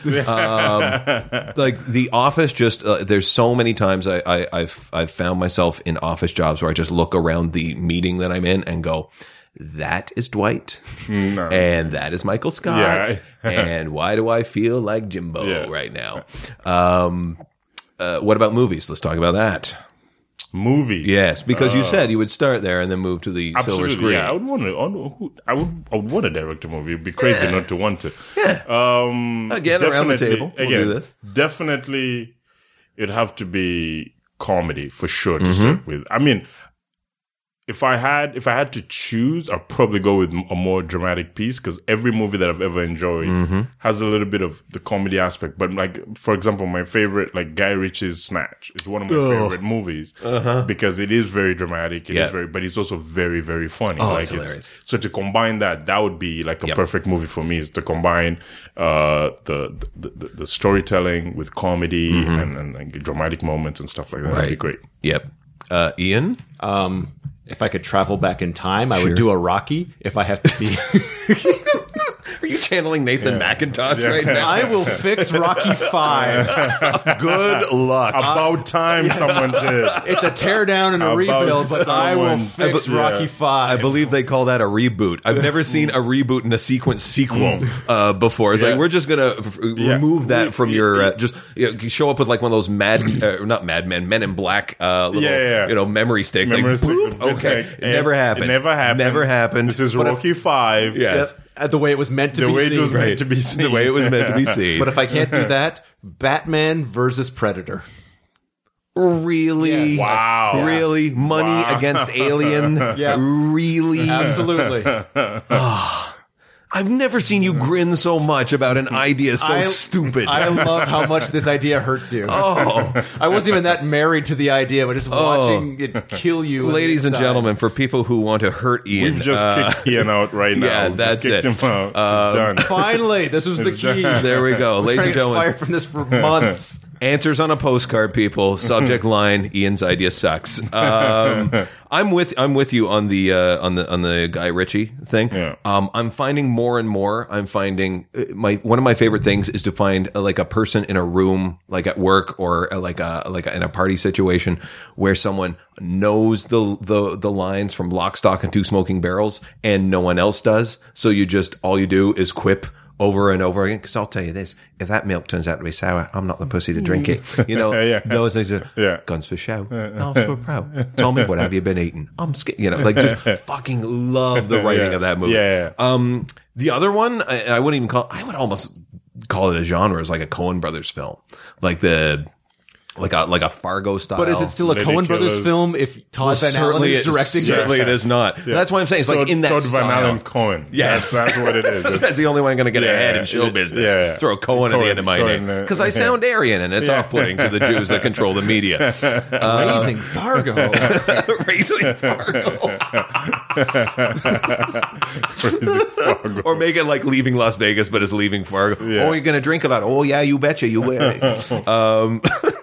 A: Um, like The Office, just uh, there's so many times I, I, I've I've found myself in office jobs where I just look around the meeting that I'm in and go, that is Dwight, and that is Michael Scott,
G: Yeah.
A: and why do I feel like Jimbo
G: Yeah.
A: right now? Um, uh, what about movies? Let's talk about that.
G: Movies.
A: Yes, because you said you would start there and then move to the
G: Absolutely,
A: silver screen.
G: yeah. I would want to. I would. I would want to direct a movie. It'd be crazy
A: Yeah.
G: not to want to.
A: Yeah.
G: Um,
A: Again, around the
G: definitely-
A: table. We'll
G: again,
A: do this.
G: Definitely, it'd have to be comedy for sure to
A: Mm-hmm.
G: start with. I mean, if I had if I had to choose, I'd probably go with a more dramatic piece because every movie that I've ever enjoyed
A: Mm-hmm.
G: has a little bit of the comedy aspect. But like, for example, my favorite, like Guy Ritchie's Snatch, is one of my favorite movies because it is very dramatic. It is
A: Uh-huh. Yeah.
G: very, but it's also very, very funny.
A: Oh,
G: like
A: it's hilarious.
G: so to combine that, that would be like a
A: Yep.
G: perfect movie for me. Is to combine uh, the, the, the the storytelling with comedy and, and like dramatic moments and stuff like that. That'd be
A: Mm-hmm. Right.
G: great.
A: Yep. Uh, Ian?
E: Um, if I could travel back in time, I
A: Sure.
E: would do a Rocky. If I have to be,
A: Are you channeling Nathan McIntosh right now?
F: I will fix Rocky Five.
A: Good luck.
G: About time someone did.
F: It's a teardown and a
G: About
F: rebuild, but I will
G: someone-
F: fix
G: Yeah.
F: Rocky Five.
A: I believe they call that a reboot. I've never seen a reboot in a sequence sequel uh, before. It's
G: Yeah.
A: like we're just gonna f- f-
G: Yeah.
A: remove that from your uh, just you know, show up with like one of those mad, uh, not Mad Men, Men in Black, uh, little,
G: Yeah, yeah.
A: you know, memory sticks.
G: Memory
A: like,
G: sticks
A: boop,
G: with-
A: okay,
G: like,
A: it never happened.
G: It never happened.
A: Never happened.
G: This is Rocky Five.
A: Yes,
F: Uh, the way it was meant to
G: The
F: be
G: way it
F: seen.
G: was meant to be seen.
A: the way it was meant to be seen.
F: But if I can't do that, Batman versus Predator.
A: Really,
F: Yes.
G: Wow.
A: really, money
G: Wow.
A: against Alien.
F: Yeah.
A: Really,
F: Absolutely.
A: I've never seen you grin so much about an idea so
F: I-
A: stupid.
F: I love how much this idea hurts you.
A: oh.
F: I wasn't even that married to the idea, but just watching it kill you. on the
A: Ladies and
F: inside.
A: gentlemen, for people who want to hurt Ian,
G: We've just
A: uh,
G: kicked Ian out right now.
A: yeah,
G: We've
A: that's
G: just kicked
A: it. Um,
G: him out. It's done.
F: Finally, this was the
G: It's
F: key.
G: done.
A: there we go,
F: We're
A: ladies
F: trying
A: and
F: to get
A: gentlemen.
F: fired from this for months.
A: Answers on a postcard, people. Subject line: Ian's idea sucks. Um, I'm with I'm with you on the uh, on the on the Guy Ritchie thing.
G: Yeah.
A: Um, I'm finding more and more. I'm finding uh, my one of my favorite things is to find uh, like a person in a room, like at work or uh, like a like a, in a party situation, where someone knows the the the lines from Lock, Stock, and Two Smoking Barrels, and no one else does. So you just all you do is quip over and over again, because I'll tell you this: if that milk turns out to be sour, I'm not the pussy to drink it. You know,
G: Yeah.
A: those things are
G: Yeah.
A: guns for show. I'm so proud. Tell me, what have you been eating? I'm scared. You know, like just fucking love the writing
G: Yeah.
A: of that movie.
G: Yeah.
A: Um, the other one, I, I wouldn't even call. I would almost call it a genre. It's like a Coen Brothers film, like the. Like a like a Fargo style,
F: But is it still a
G: Lady
F: Coen Brothers
G: Killers.
F: film if Todd Van Allen
A: certainly
F: is directing
A: it, certainly
F: it?
A: it is not. That's why I'm saying it's like
G: Todd-
A: in that
G: Todd
A: style.
G: Van Allen Cohen.
A: Yes.
G: That's, that's what it is.
A: That's the only way I'm going to get
G: Yeah,
A: ahead in show
G: yeah,
A: business.
G: yeah.
A: Throw a Cohen at the
G: Cohen,
A: end of my
G: Cohen,
A: name
G: uh,
A: because I
G: yeah.
A: sound Aryan and it's
G: Yeah.
A: off-putting to the Jews that control the media.
F: Raising Fargo.
A: Raising Fargo, or make it like Leaving Las Vegas, but it's Leaving Fargo.
G: Yeah.
A: Oh, you're going to drink a lot. Oh, yeah, you betcha, you will. um,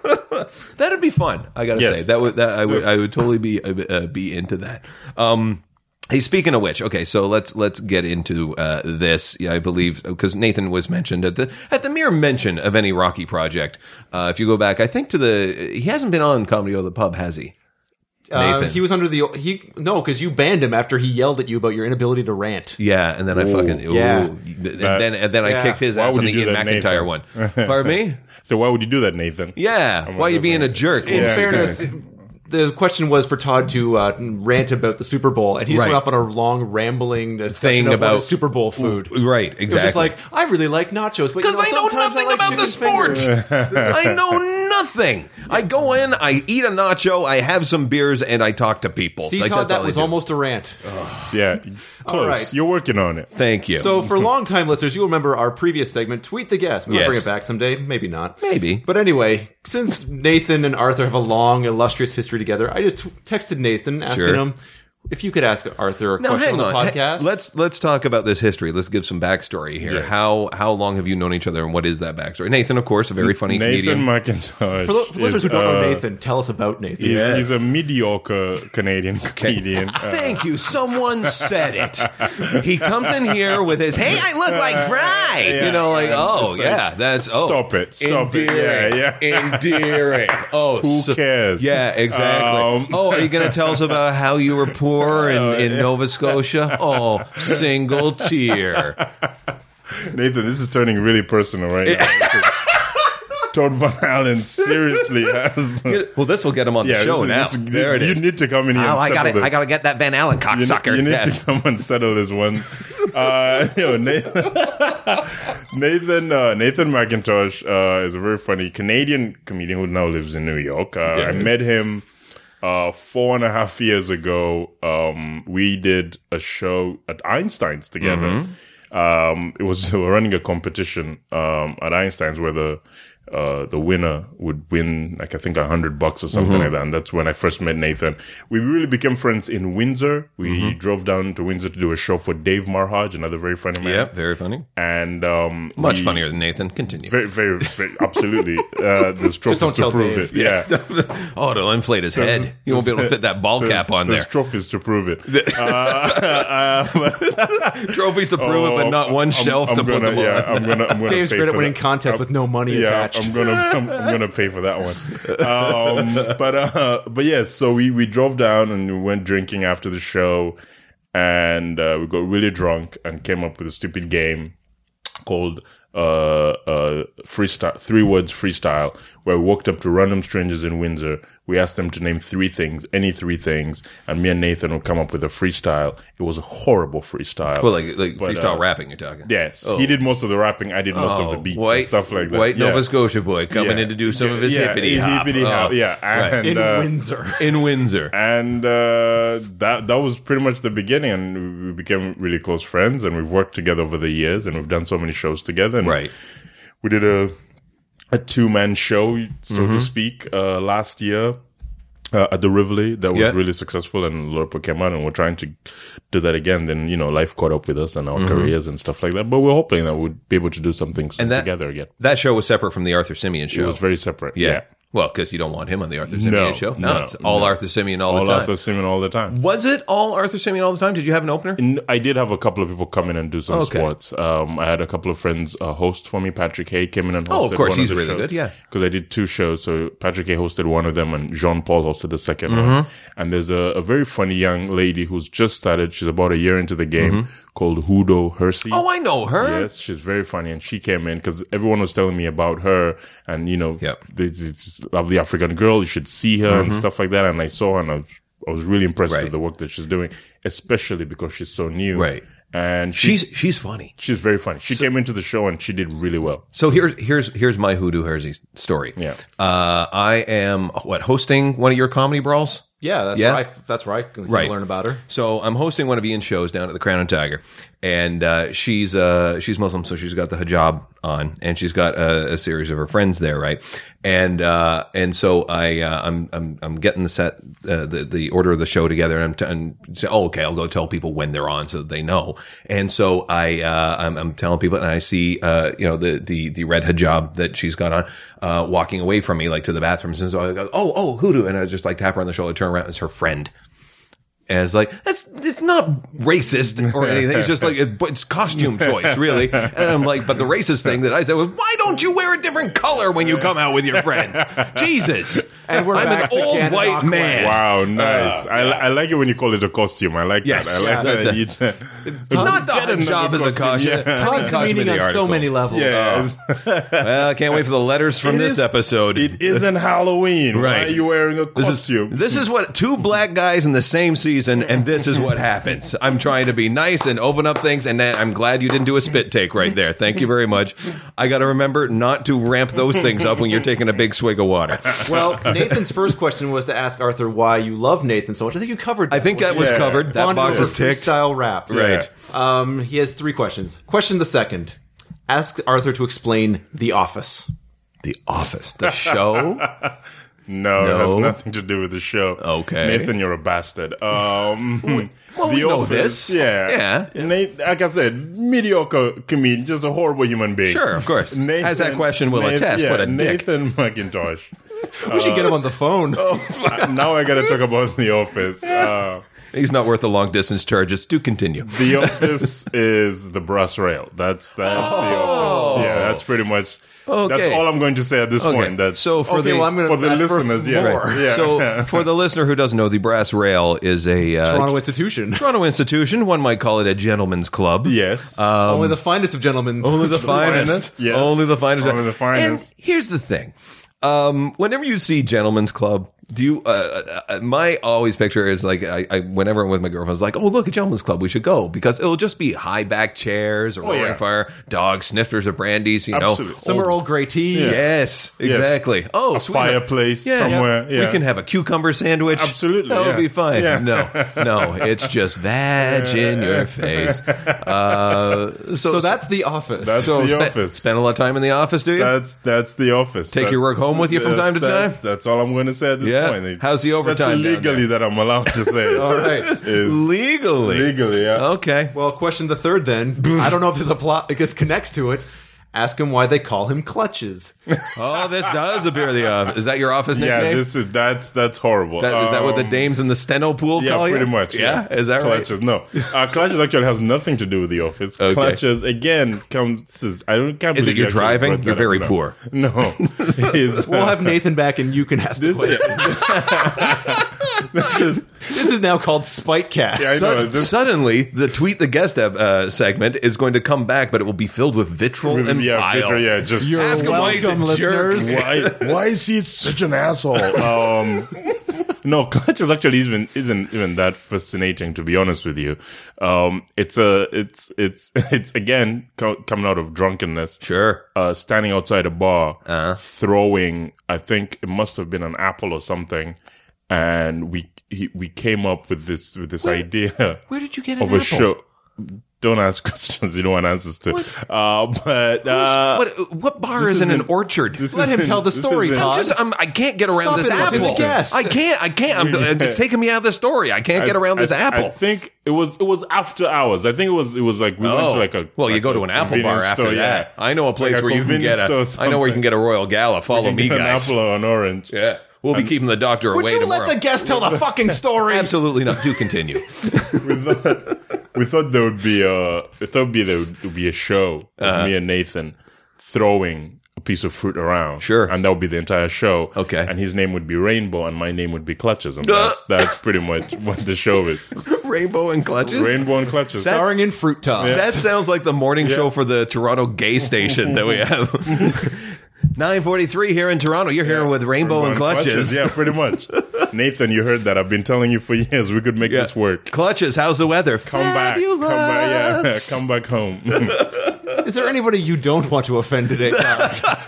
A: that'd be fun. I got to
G: Yes.
A: say that would that I would I would totally be uh, be into that. Um, Hey, speaking of which, okay, so let's let's get into uh, this. Yeah, I believe because Nathan was mentioned at the at the mere mention of any Rocky project. Uh, if you go back, I think to the he hasn't been on Comedy of the Pub, has he?
F: Uh,
A: Nathan.
F: he was under the he no because you banned him after he yelled at you about your inability to rant.
A: Yeah, and then I fucking ooh,
F: yeah.
A: and then and then I
F: Yeah.
A: kicked his
G: Why
A: ass
G: would
A: on the
G: you do
A: Ian
G: that,
A: McIntyre
G: Nathan?
A: one. Pardon me?
G: So why would you do that, Nathan?
A: Yeah,
G: I'm
A: why are you
G: just
A: being a
G: saying.
A: jerk?
F: In
G: Yeah,
F: fairness, the question was for Todd to uh, rant about the Super Bowl, and he just
A: Right.
F: went off on a long rambling discussion
A: Thing
F: of what
A: about
F: is Super Bowl food.
A: Right,
F: It was
A: exactly.
F: just like, I really like nachos, but you
A: Because
F: know,
A: I know
F: sometimes
A: nothing
F: I like
A: about the
F: chicken
A: sport.
F: fingers.
A: I know nothing. I go in, I eat a nacho, I have some beers, and I talk to people.
F: See,
A: Like,
F: Todd,
A: that's
F: that
A: all I
F: was
A: do.
F: almost a rant.
G: Yeah, close.
F: right.
G: You're working on it.
A: Thank you.
F: So, for long-time listeners, you'll remember our previous segment, Tweet the Guest. We'll
A: Yes.
F: bring it back someday. Maybe not.
A: Maybe.
F: But anyway, since Nathan and Arthur have a long, illustrious history together, I just t- texted Nathan asking
A: Sure.
F: him if you could ask Arthur a
A: Now,
F: question
A: hang
F: on the
A: on.
F: podcast.
A: Hey, let's let's talk about this history. Let's give some backstory here.
G: Yes.
A: How how long have you known each other, and what is that backstory? Nathan, of course, a very funny
G: Nathan
A: comedian.
G: McIntosh.
F: for, the, for listeners
G: is,
F: who don't know
G: uh,
F: Nathan, tell us about Nathan.
G: He's,
A: Yeah.
G: he's a mediocre Canadian comedian. Uh,
A: Thank you. Someone said it. He comes in here with his, "Hey, I look like Fry."
G: Yeah.
A: You know, like, oh
G: It's like,
A: yeah, that's oh,
G: stop it, stop it.
A: endearing,
G: Yeah,
A: endearing. Oh,
G: Who
A: so-
G: cares?
A: Yeah, exactly.
G: Um,
A: oh, are you going to tell us about how you were poor in, in Nova Scotia? Oh, single tear.
G: Nathan, this is turning really personal right now. Todd Van Allen seriously has.
A: Well, this will get him on the
G: Yeah,
A: show
G: this is-
A: now.
G: this is-
A: there it
G: you
A: is.
G: need to come in here.
A: Oh,
G: and
A: I got
G: settle
A: it.
G: this.
A: I got to get that Van Allen
G: You need,
A: cocksucker.
G: you need
A: Yeah.
G: to someone settle this one. Uh, you know, Nathan, Nathan, uh, Nathan McIntosh uh, is a very funny Canadian comedian who now lives in New York. Uh, I met him uh, four and a half years ago. Um, we did a show at Einstein's together. Um, it was we were running a competition um, at Einstein's where the uh, the winner would win, like, I think a hundred bucks or something like that. And that's when I first met Nathan. We really became friends in Windsor. We drove down to Windsor to do a show for Dave Marhaj, another very funny man.
A: Yep, very funny.
G: And um,
A: Much
G: we-
A: funnier than Nathan. Continue.
G: Very, very, very absolutely. Uh, there's trophies
F: don't
G: to
F: tell
G: prove
F: Dave.
G: it. Yeah.
A: Oh, it'll inflate his head. You won't be able to fit that ball cap on
G: There's
A: there.
G: trophies to prove it. Uh, uh, but-
A: Trophies to prove it, but not one
G: I'm-
A: shelf
G: I'm
A: to put
G: gonna,
A: them
G: yeah,
A: on.
G: I'm gonna, I'm gonna
F: Dave's
G: pay
F: great at
G: for
F: winning
G: that.
F: contests
G: I'm-
F: with no money
G: yeah,
F: attached.
G: I'm gonna, I'm, I'm gonna pay for that one. Um, but, uh, but yes, so we, we drove down and we went drinking after the show, and uh, we got really drunk and came up with a stupid game called uh, uh, freestyle, three words freestyle, where we walked up to random strangers in Windsor. We asked them to name three things, any three things, and me and Nathan would come up with a freestyle. It was a horrible freestyle.
A: Well, like, like
G: But,
A: freestyle
G: uh,
A: rapping, you're talking.
G: Yes,
A: Oh.
G: he did most of the rapping. I did most of the
A: Oh,
G: beats
A: white,
G: and stuff like that.
A: White
G: Yeah.
A: Nova Scotia boy coming
G: Yeah.
A: in to do some of his
G: Yeah,
A: hippity hop.
G: hippity hop,
A: Oh,
G: yeah,
A: right.
G: and
F: in
G: uh,
F: Windsor.
A: In Windsor.
G: and uh, that that was pretty much the beginning, and we became really close friends, and we've worked together over the years, and we've done so many shows together. And
A: Right.
G: we did a a two man show, so
A: Mm-hmm.
G: to speak, uh, last year. Uh, at the Rivoli, that was
A: Yeah.
G: really successful, and a lot of people came out, and we're trying to do that again. Then, you know, life caught up with us and our careers and stuff like that. But we're hoping that we'd be able to do something soon
A: And that-
G: together again.
A: That show was separate from the Arthur Simeon show.
G: It was very separate.
A: yeah.
G: Yeah.
A: Well, because you don't want him on the Arthur Simeon
G: No,
A: show. No,
G: no,
A: it's all
G: no.
A: Arthur Simeon all,
G: All
A: the time.
G: Arthur Simeon all the time.
A: Was it all Arthur Simeon all the time? Did you have an opener?
G: N- I did have a couple of people come in and do some
A: Okay.
G: spots. Um, I had a couple of friends uh, host for me. Patrick Hay came in and hosted.
A: Oh, of course,
G: one
A: he's
G: the
A: really
G: shows.
A: good, yeah.
G: Because I did two shows. So Patrick Hay hosted one of them, and Jean Paul hosted the second
A: Mm-hmm.
G: one. And there's a, a very funny young lady who's just started. She's about a year into the game, called Hudo Hersey.
A: Mm-hmm. Oh, I know her.
G: Yes, she's very funny, and she came in because everyone was telling me about her, and you know,
A: Yep.
G: this, this lovely African girl. You should see her and stuff like that. And I saw her, and I was, I was really impressed
A: Right.
G: with the work that she's doing, especially because she's so new.
A: Right.
G: And she,
A: She's she's funny.
G: she's very funny. She came into the show and she did really well.
A: So here's here's here's my Hoodoo Hersey story.
G: Yeah.
A: Uh, I am what hosting one of your comedy brawls.
F: Yeah, that's
A: Yeah?
F: right. That's right. You can
A: Right.
F: learn about her.
A: So I'm hosting one of Ian's shows down at the Crown and Tiger, and uh, she's uh, she's Muslim, so she's got the hijab on, and she's got a, a series of her friends there, right? And uh, and so I uh, I'm I'm I'm getting the set uh, the the order of the show together, and I'm t- and say, oh, okay, I'll go tell people when they're on so that they know. And so I uh, I'm, I'm telling people, and I see uh, you know the the the red hijab that she's got on uh, walking away from me like to the bathrooms, and so I go, oh oh Hoodoo, and I just like tap her on the shoulder, turn around, it's her friend. And it's like, that's, it's not racist or anything. It's just like, it, but it's costume choice, really. And I'm like, but the racist thing that I said was, why don't you wear a different color when you come out with your friends? Jesus.
F: And we're
A: I'm
F: back
A: an
F: to
A: old
F: Canada
A: white
F: Aqua.
A: man.
G: Wow, nice. I, li- I like it when you call it a costume. I like
A: Yes.
G: that. I like
A: Yeah,
G: that.
A: that's
G: You t-
A: Not the
G: Get another
A: job as a
G: costume,
A: costume.
G: yeah.
A: Tiny
F: Todd's
A: costume in
F: meaning
A: the
F: on so
A: article.
F: many levels.
G: Yes.
A: Well, I can't wait for the letters from
G: It
A: this
G: is-
A: episode.
G: It isn't Halloween.
A: Right.
G: Why are you wearing a
A: This is,
G: costume?
A: this is what two black guys in the same season, and this is what happens. I'm trying to be nice and open up things, and I'm glad you didn't do a spit take right there. Thank you very much. I got to remember not to ramp those things up when you're taking a big swig of water.
F: Well, Nathan's first question was to ask Arthur why you love Nathan so much. I think you covered that.
A: I think that was
G: Yeah.
A: covered. That
F: Fondue
A: box
F: or
A: is ticked.
F: Freestyle rap.
A: Right.
F: Um, he has three questions. Question the second. Ask Arthur to explain The Office.
A: The Office, the show.
G: No, it
A: No.
G: has nothing to do with the show.
A: Okay.
G: Nathan, you're a bastard. Um,
A: well, we know this.
G: Yeah.
A: Yeah.
G: Nate, like I said, mediocre comedian, just a horrible human being.
A: Sure, of course. As that question will attest,
G: yeah,
A: what a dick.
G: Nathan McIntosh.
F: We should get him on the phone.
G: Now I got to talk about The Office. Uh,
A: He's not worth the long distance charges. Do continue.
G: The Office is the brass rail. That's that's The Office. Yeah, that's pretty much.
A: Okay.
G: That's all I'm going to say at this
A: Okay.
G: point. That's
A: So for
F: Okay,
A: the
F: well, I'm gonna
G: for the
F: ask
G: listeners. Yeah,
F: more.
G: yeah.
A: so for the listener who doesn't know, the Brass Rail is a uh,
F: Toronto institution.
A: Toronto institution. One might call it a gentleman's club.
G: yes.
F: Only the finest of gentlemen.
A: Only the finest.
G: Yes.
A: Only the finest.
G: Only the finest.
A: And here's the thing. Um, whenever you see Gentlemen's Club, Do you? Uh, uh, my always picture is like I, I whenever I'm with my girlfriend, it's like, oh look, a gentleman's club, we should go because it'll just be high back chairs, or roaring
G: yeah.
A: fire, dogs, snifters of brandies, you know,
G: Absolutely.
F: Some are Earl Grey tea.
G: Yeah.
A: Yes, exactly. Oh,
G: a
A: sweet.
G: fireplace
A: Yeah.
G: somewhere. Yeah.
A: We can have a cucumber sandwich.
G: Absolutely,
A: that would
G: yeah.
A: be fine.
G: Yeah.
A: No, no, it's just vag in your face. Uh, so,
F: So that's The Office.
G: That's
A: so
G: the
A: spe-
G: office.
A: Spend a lot of time in the office, do you?
G: That's that's the office.
A: Take
G: That's-
A: your work home with you from time to
G: that's-
A: time?
G: That's, that's all I'm going to say at this
A: Yeah.
G: point.
A: How's the overtime
G: That's
A: down
G: legally that I'm allowed to say.
A: All right,
G: Is
A: legally,
G: legally, yeah.
A: okay.
F: Well, question the third then. I don't know if this apply, I guess connects to it. Ask him why they call him Clutches.
A: Oh, this does appear the office. Is that your office
G: Yeah,
A: nickname?
G: this is that's that's horrible.
A: That, is that what the
G: Um,
A: dames in the steno pool
G: Yeah,
A: call you?
G: pretty much.
A: Yeah, is that
G: Clutches?
A: right?
G: No, uh, Clutches actually has nothing to do with the office.
A: Okay.
G: Clutches again comes. Is, I don't can't.
A: Is it
G: believe
A: you're
G: you actually
A: driving?
G: brought that
A: You're
G: up.
A: very
G: No.
A: poor.
G: No, Is,
F: We'll
G: uh,
F: have Nathan back and you can ask the
G: this.
F: question.
G: this is,
F: This is now called Spitecast.
G: Yeah, I know.
A: Sud-
G: this-
A: suddenly, the tweet the guest uh, segment is going to come back, but it will be filled with vitriol and
G: yeah,
A: bile.
G: Victor, yeah, just
F: You're
A: Ask him why he's a
F: welcome,
A: jerk.
F: listeners.
G: why why is he such an asshole? Um, no, Clutches actually isn't isn't even that fascinating, to be honest with you. Um, it's a it's it's it's again co- coming out of drunkenness.
A: Sure.
G: Uh, standing outside a bar,
A: Uh-huh.
G: throwing. I think it must have been an apple or something, and we he, we came up with this with this idea
A: Where did you get an
G: of a
A: apple?
G: show. Don't ask questions you don't want answers to. Uh, but uh,
A: what, what bar
G: this
A: is in an
G: isn't-
A: orchard?
G: this
F: Let him
G: isn't-
F: tell the
G: this
F: story,
G: isn't-
A: I'm
F: Todd.
A: just, I'm, I can't get around
F: Stop
A: this
F: interrupting
A: apple.
F: the guest.
A: I can't. I can't. I'm, it's taking me out of the story. I can't get around this
G: I,
A: apple.
G: I think it was it was after hours. I think it was it was like we went to like a
A: well, you
G: like
A: go
G: a
A: to an apple bar
G: convenience
A: after
G: store,
A: that.
G: yeah.
A: I know a place
G: Like a
A: where you can get
G: convenience store
A: a.
G: or
A: I know where you can
G: something.
A: get a Royal Gala. Follow
G: You can
A: me,
G: get
A: guys.
G: An apple or an orange.
A: Yeah, we'll be keeping the doctor
F: Would
A: away
F: you
A: tomorrow.
F: let the guest tell the fucking story?
A: Absolutely not. Do continue.
G: we thought we thought there would be a we thought be there would be a show of
A: Uh-huh.
G: me and Nathan throwing a piece of fruit around.
A: Sure.
G: And that would be the entire show.
A: Okay.
G: And his name would be Rainbow and my name would be Clutches. And that's that's pretty much what the show is.
A: Rainbow and clutches.
G: Rainbow and Clutches.
F: Starring in Fruit Top.
A: That sounds like the morning show for the Toronto gay station that we have. nine forty-three here in Toronto. You're here with Rainbow, and Clutches.
G: Yeah, pretty much. Nathan, you heard that. I've been telling you for years we could make
A: Yeah.
G: this work.
A: Clutches, how's the weather?
G: Come back. Come back. Yeah, come back home.
F: Is there anybody you don't want to offend today, Todd?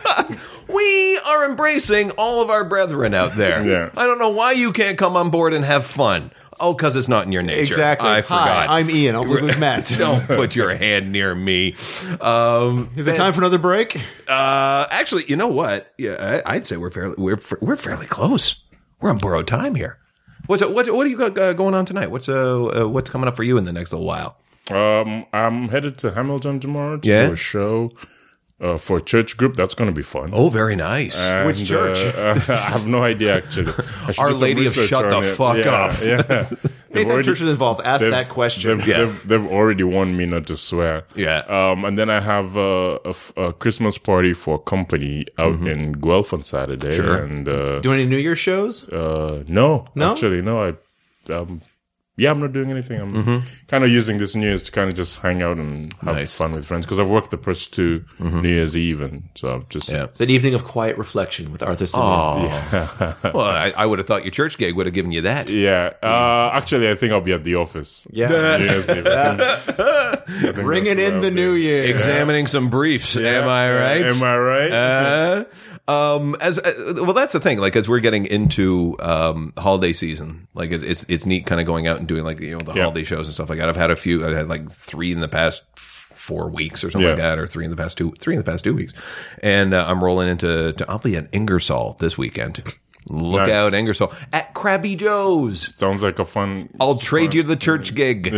A: We are embracing all of our brethren out there.
G: Yeah.
A: I don't know why you can't come on board and have fun. Oh, because it's not in your nature.
F: Exactly.
A: I
F: Hi,
A: forgot.
F: I'm Ian. I hope we've met.
A: Don't put your hand near me. Um,
F: Is it time for another break?
A: Uh, actually, you know what? Yeah, I, I'd say we're fairly we're we're fairly close. We're on borrowed time here. What's what what do you got uh, going on tonight? What's uh, uh what's coming up for you in the next little while?
G: um, I'm headed to Hamilton tomorrow to
A: Yeah?
G: do a show uh, for a church group. That's going to be fun.
A: Oh, very nice.
F: Which
G: And,
F: church?
G: Uh, I have no idea, actually. I should
A: Our
G: do some
A: Lady of
G: research
A: Shut
G: on
A: the
G: it.
A: Fuck
G: yeah,
A: Up.
G: Yeah. They've
F: Nathan
G: already-
F: Church is involved. Ask
G: they've-
F: that question.
G: They've,
A: Yeah.
G: they've, they've already warned me not to swear.
A: Yeah.
G: Um, and then I have uh, a, f- a Christmas party for a company out in Guelph on Saturday.
A: Sure.
G: And uh,
F: Do any New Year's shows?
G: uh, no,
F: No?
G: actually, no. I um, yeah, I'm not doing anything. I'm kind of using this New Year's to kind of just hang out and have
A: Nice.
G: fun with friends because I've worked the first two New Year's Eve, and so I'm just
A: Yeah.
F: It's an evening of quiet reflection with Arthur Simeon.
A: Oh, well, I, I would have thought your church gig would have given you that.
G: Yeah. Uh, actually, I think I'll be at the office.
F: Yeah.
G: New Year's Eve. I think- I think
F: Bringing
G: that's where
F: in
G: I'll
F: the
G: be.
F: new year.
A: Examining some briefs. Am I right?
G: Am I right?
A: Uh, um, as uh, well, that's the thing. Like, as we're getting into um, holiday season, like it's it's, it's neat, kind of going out and doing like you know the
G: Yeah.
A: holiday shows and stuff like that. I've had a few. I had like three in the past f- four weeks or something like
G: Yeah.
A: that, or three in the past two, three in the past two weeks, and uh, I'm rolling into. To, I'll be at Ingersoll this weekend. Look
G: Nice.
A: out, Ingersoll at Krabby Joe's.
G: Sounds like a fun.
A: I'll trade you the church gig.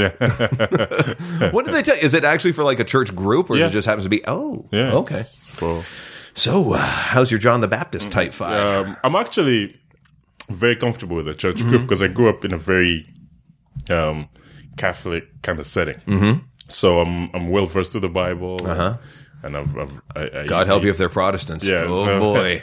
A: What did they tell you? Is it actually for like a church group, or
G: Yeah.
A: it just happens to be? Oh,
G: Yeah.
A: okay.
G: Cool.
A: So, uh, how's your John the Baptist type five?
G: Um, I'm actually very comfortable with the church group because I grew up in a very um, Catholic kind of setting. Mm-hmm. So I'm I'm well versed with the Bible. Uh-huh. And I've, I've I, I,
A: God help you if they're Protestants.
G: Yeah,
A: Oh
G: so-
A: boy.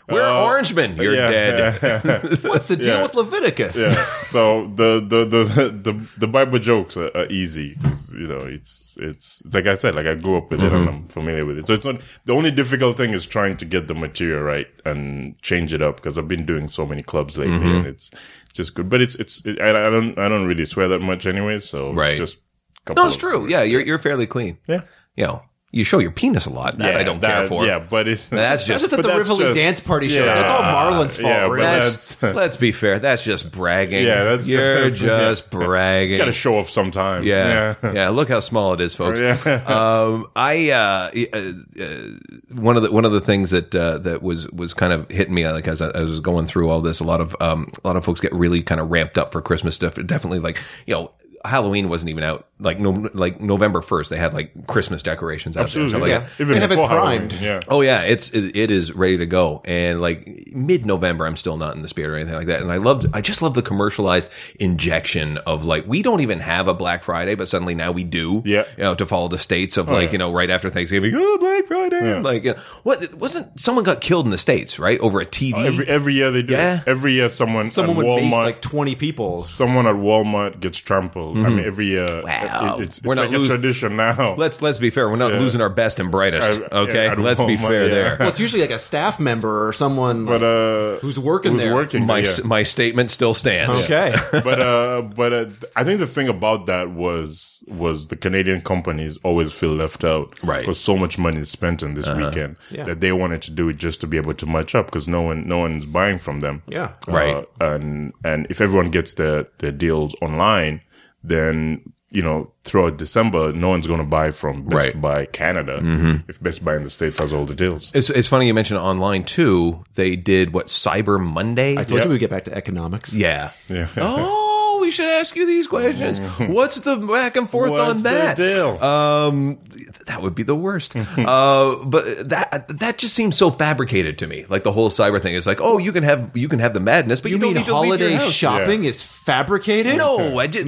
A: We're
G: Uh,
A: Orangemen. You're
G: yeah.
A: dead.
F: What's the deal
G: Yeah.
F: with Leviticus?
G: Yeah. So the the the the, the Bible jokes are, are easy. 'Cause, you know, it's it's like I said, like I grew up with it and I'm familiar with it. So it's not the only difficult thing is trying to get the material right and change it up because I've been doing so many clubs lately and it's just good. But it's it's it, I, I don't I don't really swear that much anyway. So
A: Right.
G: it's just a couple
A: No, it's
G: of
A: true.
G: words.
A: Yeah, you're you're fairly clean.
G: Yeah.
A: You know, you show your penis a lot. That I don't care
G: that-
A: for.
G: Yeah, but it's
A: That's
F: That's
A: just.
F: just at
G: but
F: the
G: that's
F: Rivoli
G: just-
F: dance party shows.
G: yeah.
F: That's all Marlon's fault,
G: Yeah, but
F: really.
A: That's,
G: that's-
A: let's be fair. That's just bragging.
G: Yeah, that's
A: you're
G: just-
A: just bragging.
G: got to show off sometime.
A: Yeah, yeah, Look how small it is, folks.
G: Yeah.
A: um, I uh, uh, uh, one of the one of the things that uh, that was was kind of hitting me like as I, as I was going through all this. A lot of um, a lot of folks get really kind of ramped up for Christmas stuff. Definitely, like you know. Halloween wasn't even out. Like no, like November first, they had like Christmas decorations out
G: Absolutely.
A: there. So, like,
G: yeah. Even
F: They have it
G: before
F: primed.
G: Halloween, Yeah.
A: Oh yeah, it's it, it is ready to go, and like mid November, I'm still not in the spirit or anything like that. And I loved, I just love the commercialized injection of like we don't even have a Black Friday, but suddenly now we do.
G: Yeah.
A: you know, to follow the states of like
G: yeah.
A: you know right after Thanksgiving, oh Black Friday,
G: Yeah.
A: like you know, what wasn't someone got killed in the states right over a T V?
G: Every every year they do.
A: Yeah.
G: It. Every year someone
F: Someone
G: at
F: would base
G: Walmart
F: like twenty people.
G: someone at Walmart gets trampled. I mean, every year
A: Wow.
G: it, it's, it's
A: We're not
G: like a
A: losing-
G: tradition now.
A: Let's let's be fair, we're not
G: Yeah.
A: losing our best and brightest.
G: I-
A: Okay,
G: yeah, at
A: let's be
G: Walmart,
A: fair
G: yeah.
A: there.
F: Well, it's usually like a staff member or someone
G: but
F: like,
G: uh,
F: who's working
G: who's
F: there.
G: working
A: My
G: yeah.
A: s my statement still stands.
F: Okay.
G: but uh, but uh, I think the thing about that was was the Canadian companies always feel left out,
A: Right.
G: Because so much money is spent on this weekend
F: Yeah.
G: that they wanted to do it just to be able to match up because no one no one's buying from them,
F: Yeah.
A: Right.
G: Uh, and and if everyone gets their their deals online, then you know throughout December no one's going to buy from Best
A: Right.
G: Buy Canada if Best Buy in the States has all the deals.
A: It's it's funny you mentioned online too. They did what Cyber Monday.
F: I told
G: Yeah.
F: you we'd get back to economics.
A: Yeah.
G: Yeah.
A: Oh, we should ask you these questions. What's the back and forth
G: What's
A: on
G: the
A: that?
G: deal?
A: Um, that would be the worst. uh, but that that just seems so fabricated to me. Like the whole cyber thing is like, oh, you can have you can have the madness, but you,
F: You
A: don't
F: mean
A: need to leave
F: holiday
A: your house.
F: shopping is fabricated?
A: No, I just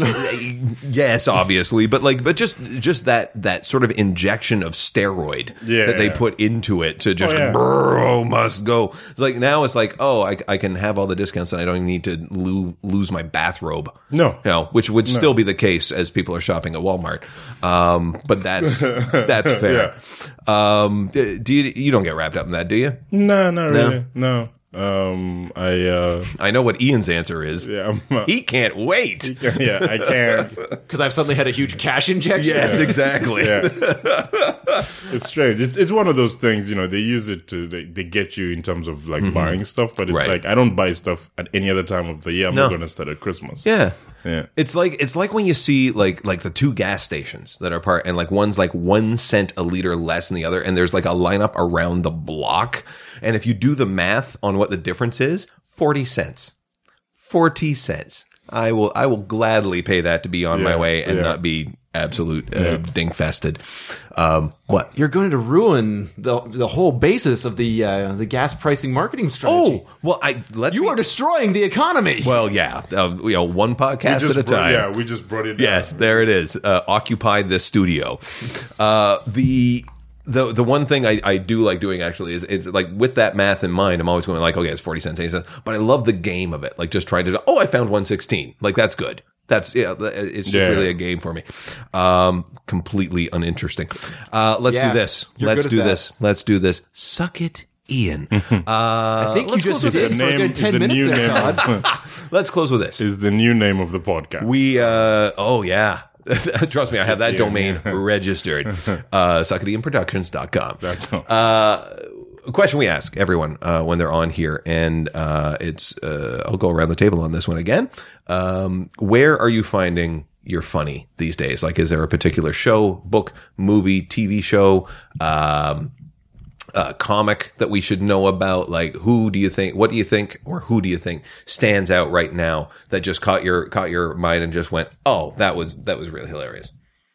A: yes, obviously, but like, but just just that that sort of injection of steroid
G: Yeah.
A: that they put into it to just
G: Oh, yeah.
A: bro must go. It's like now it's like oh, I, I can have all the discounts and I don't even need to lose lose my bathrobe.
G: No.
A: you know, which would still be the case as people are shopping at Walmart. Um, but that's that's fair. Um, do you you don't get wrapped up in that, do you?
G: No, not really. No. Um, I uh,
A: I know what Ian's answer is.
G: yeah, I'm, uh,
A: He can't wait.
G: yeah, I can't.
F: Because I've suddenly had a huge cash injection?
A: Yes, exactly.
G: Yeah. It's strange. It's it's one of those things, you know, they use it to they, they get you in terms of like buying stuff, but it's
A: Right.
G: like I don't buy stuff at any other time of the year. I'm
A: No.
G: not gonna start at Christmas.
A: Yeah.
G: Yeah.
A: It's like it's like when you see like like the two gas stations that are part and like one's like one cent a liter less than the other, and there's like a lineup around the block. And if you do the math on what the difference is, forty cents. Forty cents. I will I will gladly pay that to be on my
G: Yeah,
A: way and
G: yeah.
A: not be absolute uh, ding fested. Um, what?
F: You're going to ruin the the whole basis of the uh, the gas pricing marketing strategy.
A: Oh well, I let
F: You
A: me,
F: are destroying the economy.
A: well, yeah, uh, you know, one
G: We
A: podcast
G: just
A: at a
G: brought-
A: time.
G: Yeah, we just brought it down.
A: Yes, there it is. Uh, occupied this studio. Uh, the the the one thing I, I do like doing actually is it's like with that math in mind, I'm always going like, okay, it's forty cents, eighty cents. But I love the game of it. Like just trying to, oh, I found one sixteen. Like that's good. That's yeah. It's just
G: Yeah.
A: really a game for me. Um, completely uninteresting. Uh, let's
F: Yeah,
A: do this.
F: you're
A: Let's
F: good at
A: do
F: that.
A: this. Let's do this. Suck it, Ian. Uh,
F: I think you
A: let's
F: just
A: close with
F: did
A: this.
F: for a good
G: is
F: ten
G: the
F: minutes
G: new
F: there,
G: name
F: Todd.
G: of,
A: Let's close with this.
G: is the new name of the podcast.
A: We, uh, oh yeah. Trust me, I have that
G: Yeah,
A: domain
G: yeah.
A: registered. Uh, suck it ian productions dot com.
G: com.
A: Uh, a question we ask everyone uh, when they're on here, and uh, it's, uh, I'll go around the table on this one again. Um, where are you finding you're funny these days? Like, is there a particular show, book, movie, T V show, um, uh, comic that we should know about? Like, who do you think, what do you think, or who do you think stands out right now that just caught your, caught your mind and just went, oh, that was, that was really hilarious.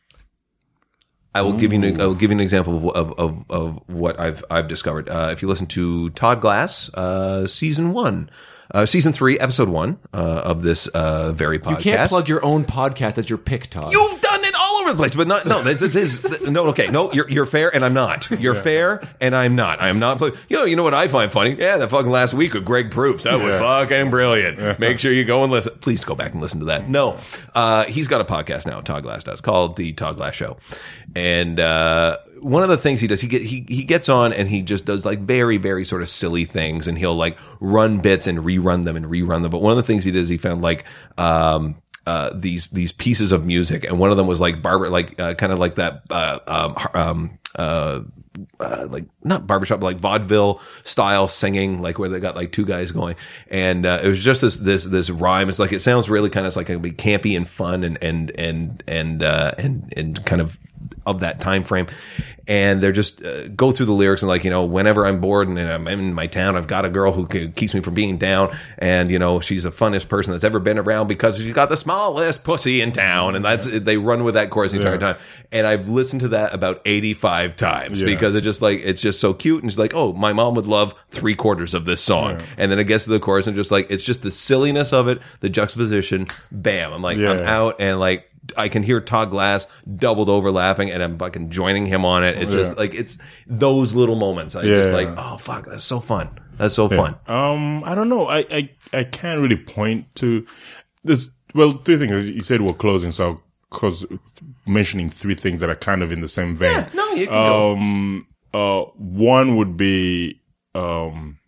A: I will give you, an, I will give you an example of, of, of, of what I've, I've discovered. Uh, if you listen to Todd Glass, uh, season one, uh, season three, episode one, uh, of this, uh, very podcast.
F: You can't plug your own podcast as your pick, Todd.
A: You've done it all over the place, but not no. This is no. Okay, no. You're you're fair, and I'm not. You're yeah. fair, and I'm not. I am not. You know. You know what I find funny? Yeah, that fucking last week with Greg Proops. That was yeah. fucking brilliant. Yeah. Make sure you go and listen. Please go back and listen to that. No, uh, he's got a podcast now. Todd Glass does called the Todd Glass Show, and uh, one of the things he does, he get he he gets on and he just does like very very sort of silly things, and he'll like run bits and rerun them and rerun them. But one of the things he does, he found like. Um, Uh, these these pieces of music, and one of them was like barber, like uh, kind of like that, uh, um, um, uh, uh, like not barbershop, but like vaudeville style singing, like where they got like two guys going, and uh, it was just this this this rhyme. It's like it sounds really kind of like gonna be campy and fun, and and and and uh, and and kind of of that time frame. And they're just uh, go through the lyrics and like, you know, whenever I'm bored and I'm in my town, I've got a girl who keeps me from being down. And, you know, she's the funnest person that's ever been around because she's got the smallest pussy in town. And that's, they run with that chorus the entire yeah. time. And I've listened to that about eighty-five times yeah. because it just like, it's just so cute. And she's like, oh, my mom would love three quarters of this song. Yeah. And then it gets to the chorus and just like, it's just the silliness of it, the juxtaposition, bam. I'm like, yeah. I'm out and like, I can hear Todd Glass doubled over laughing, and I'm fucking joining him on it. It's just yeah. like it's those little moments. I yeah. just like, oh fuck, that's so fun. That's so yeah. fun.
G: Um, I don't know. I, I I can't really point to this. Well, two things. You said we're closing, so because mentioning three things that are kind of in the same vein.
A: Yeah, no, you can
G: um, go. Uh, one would be um,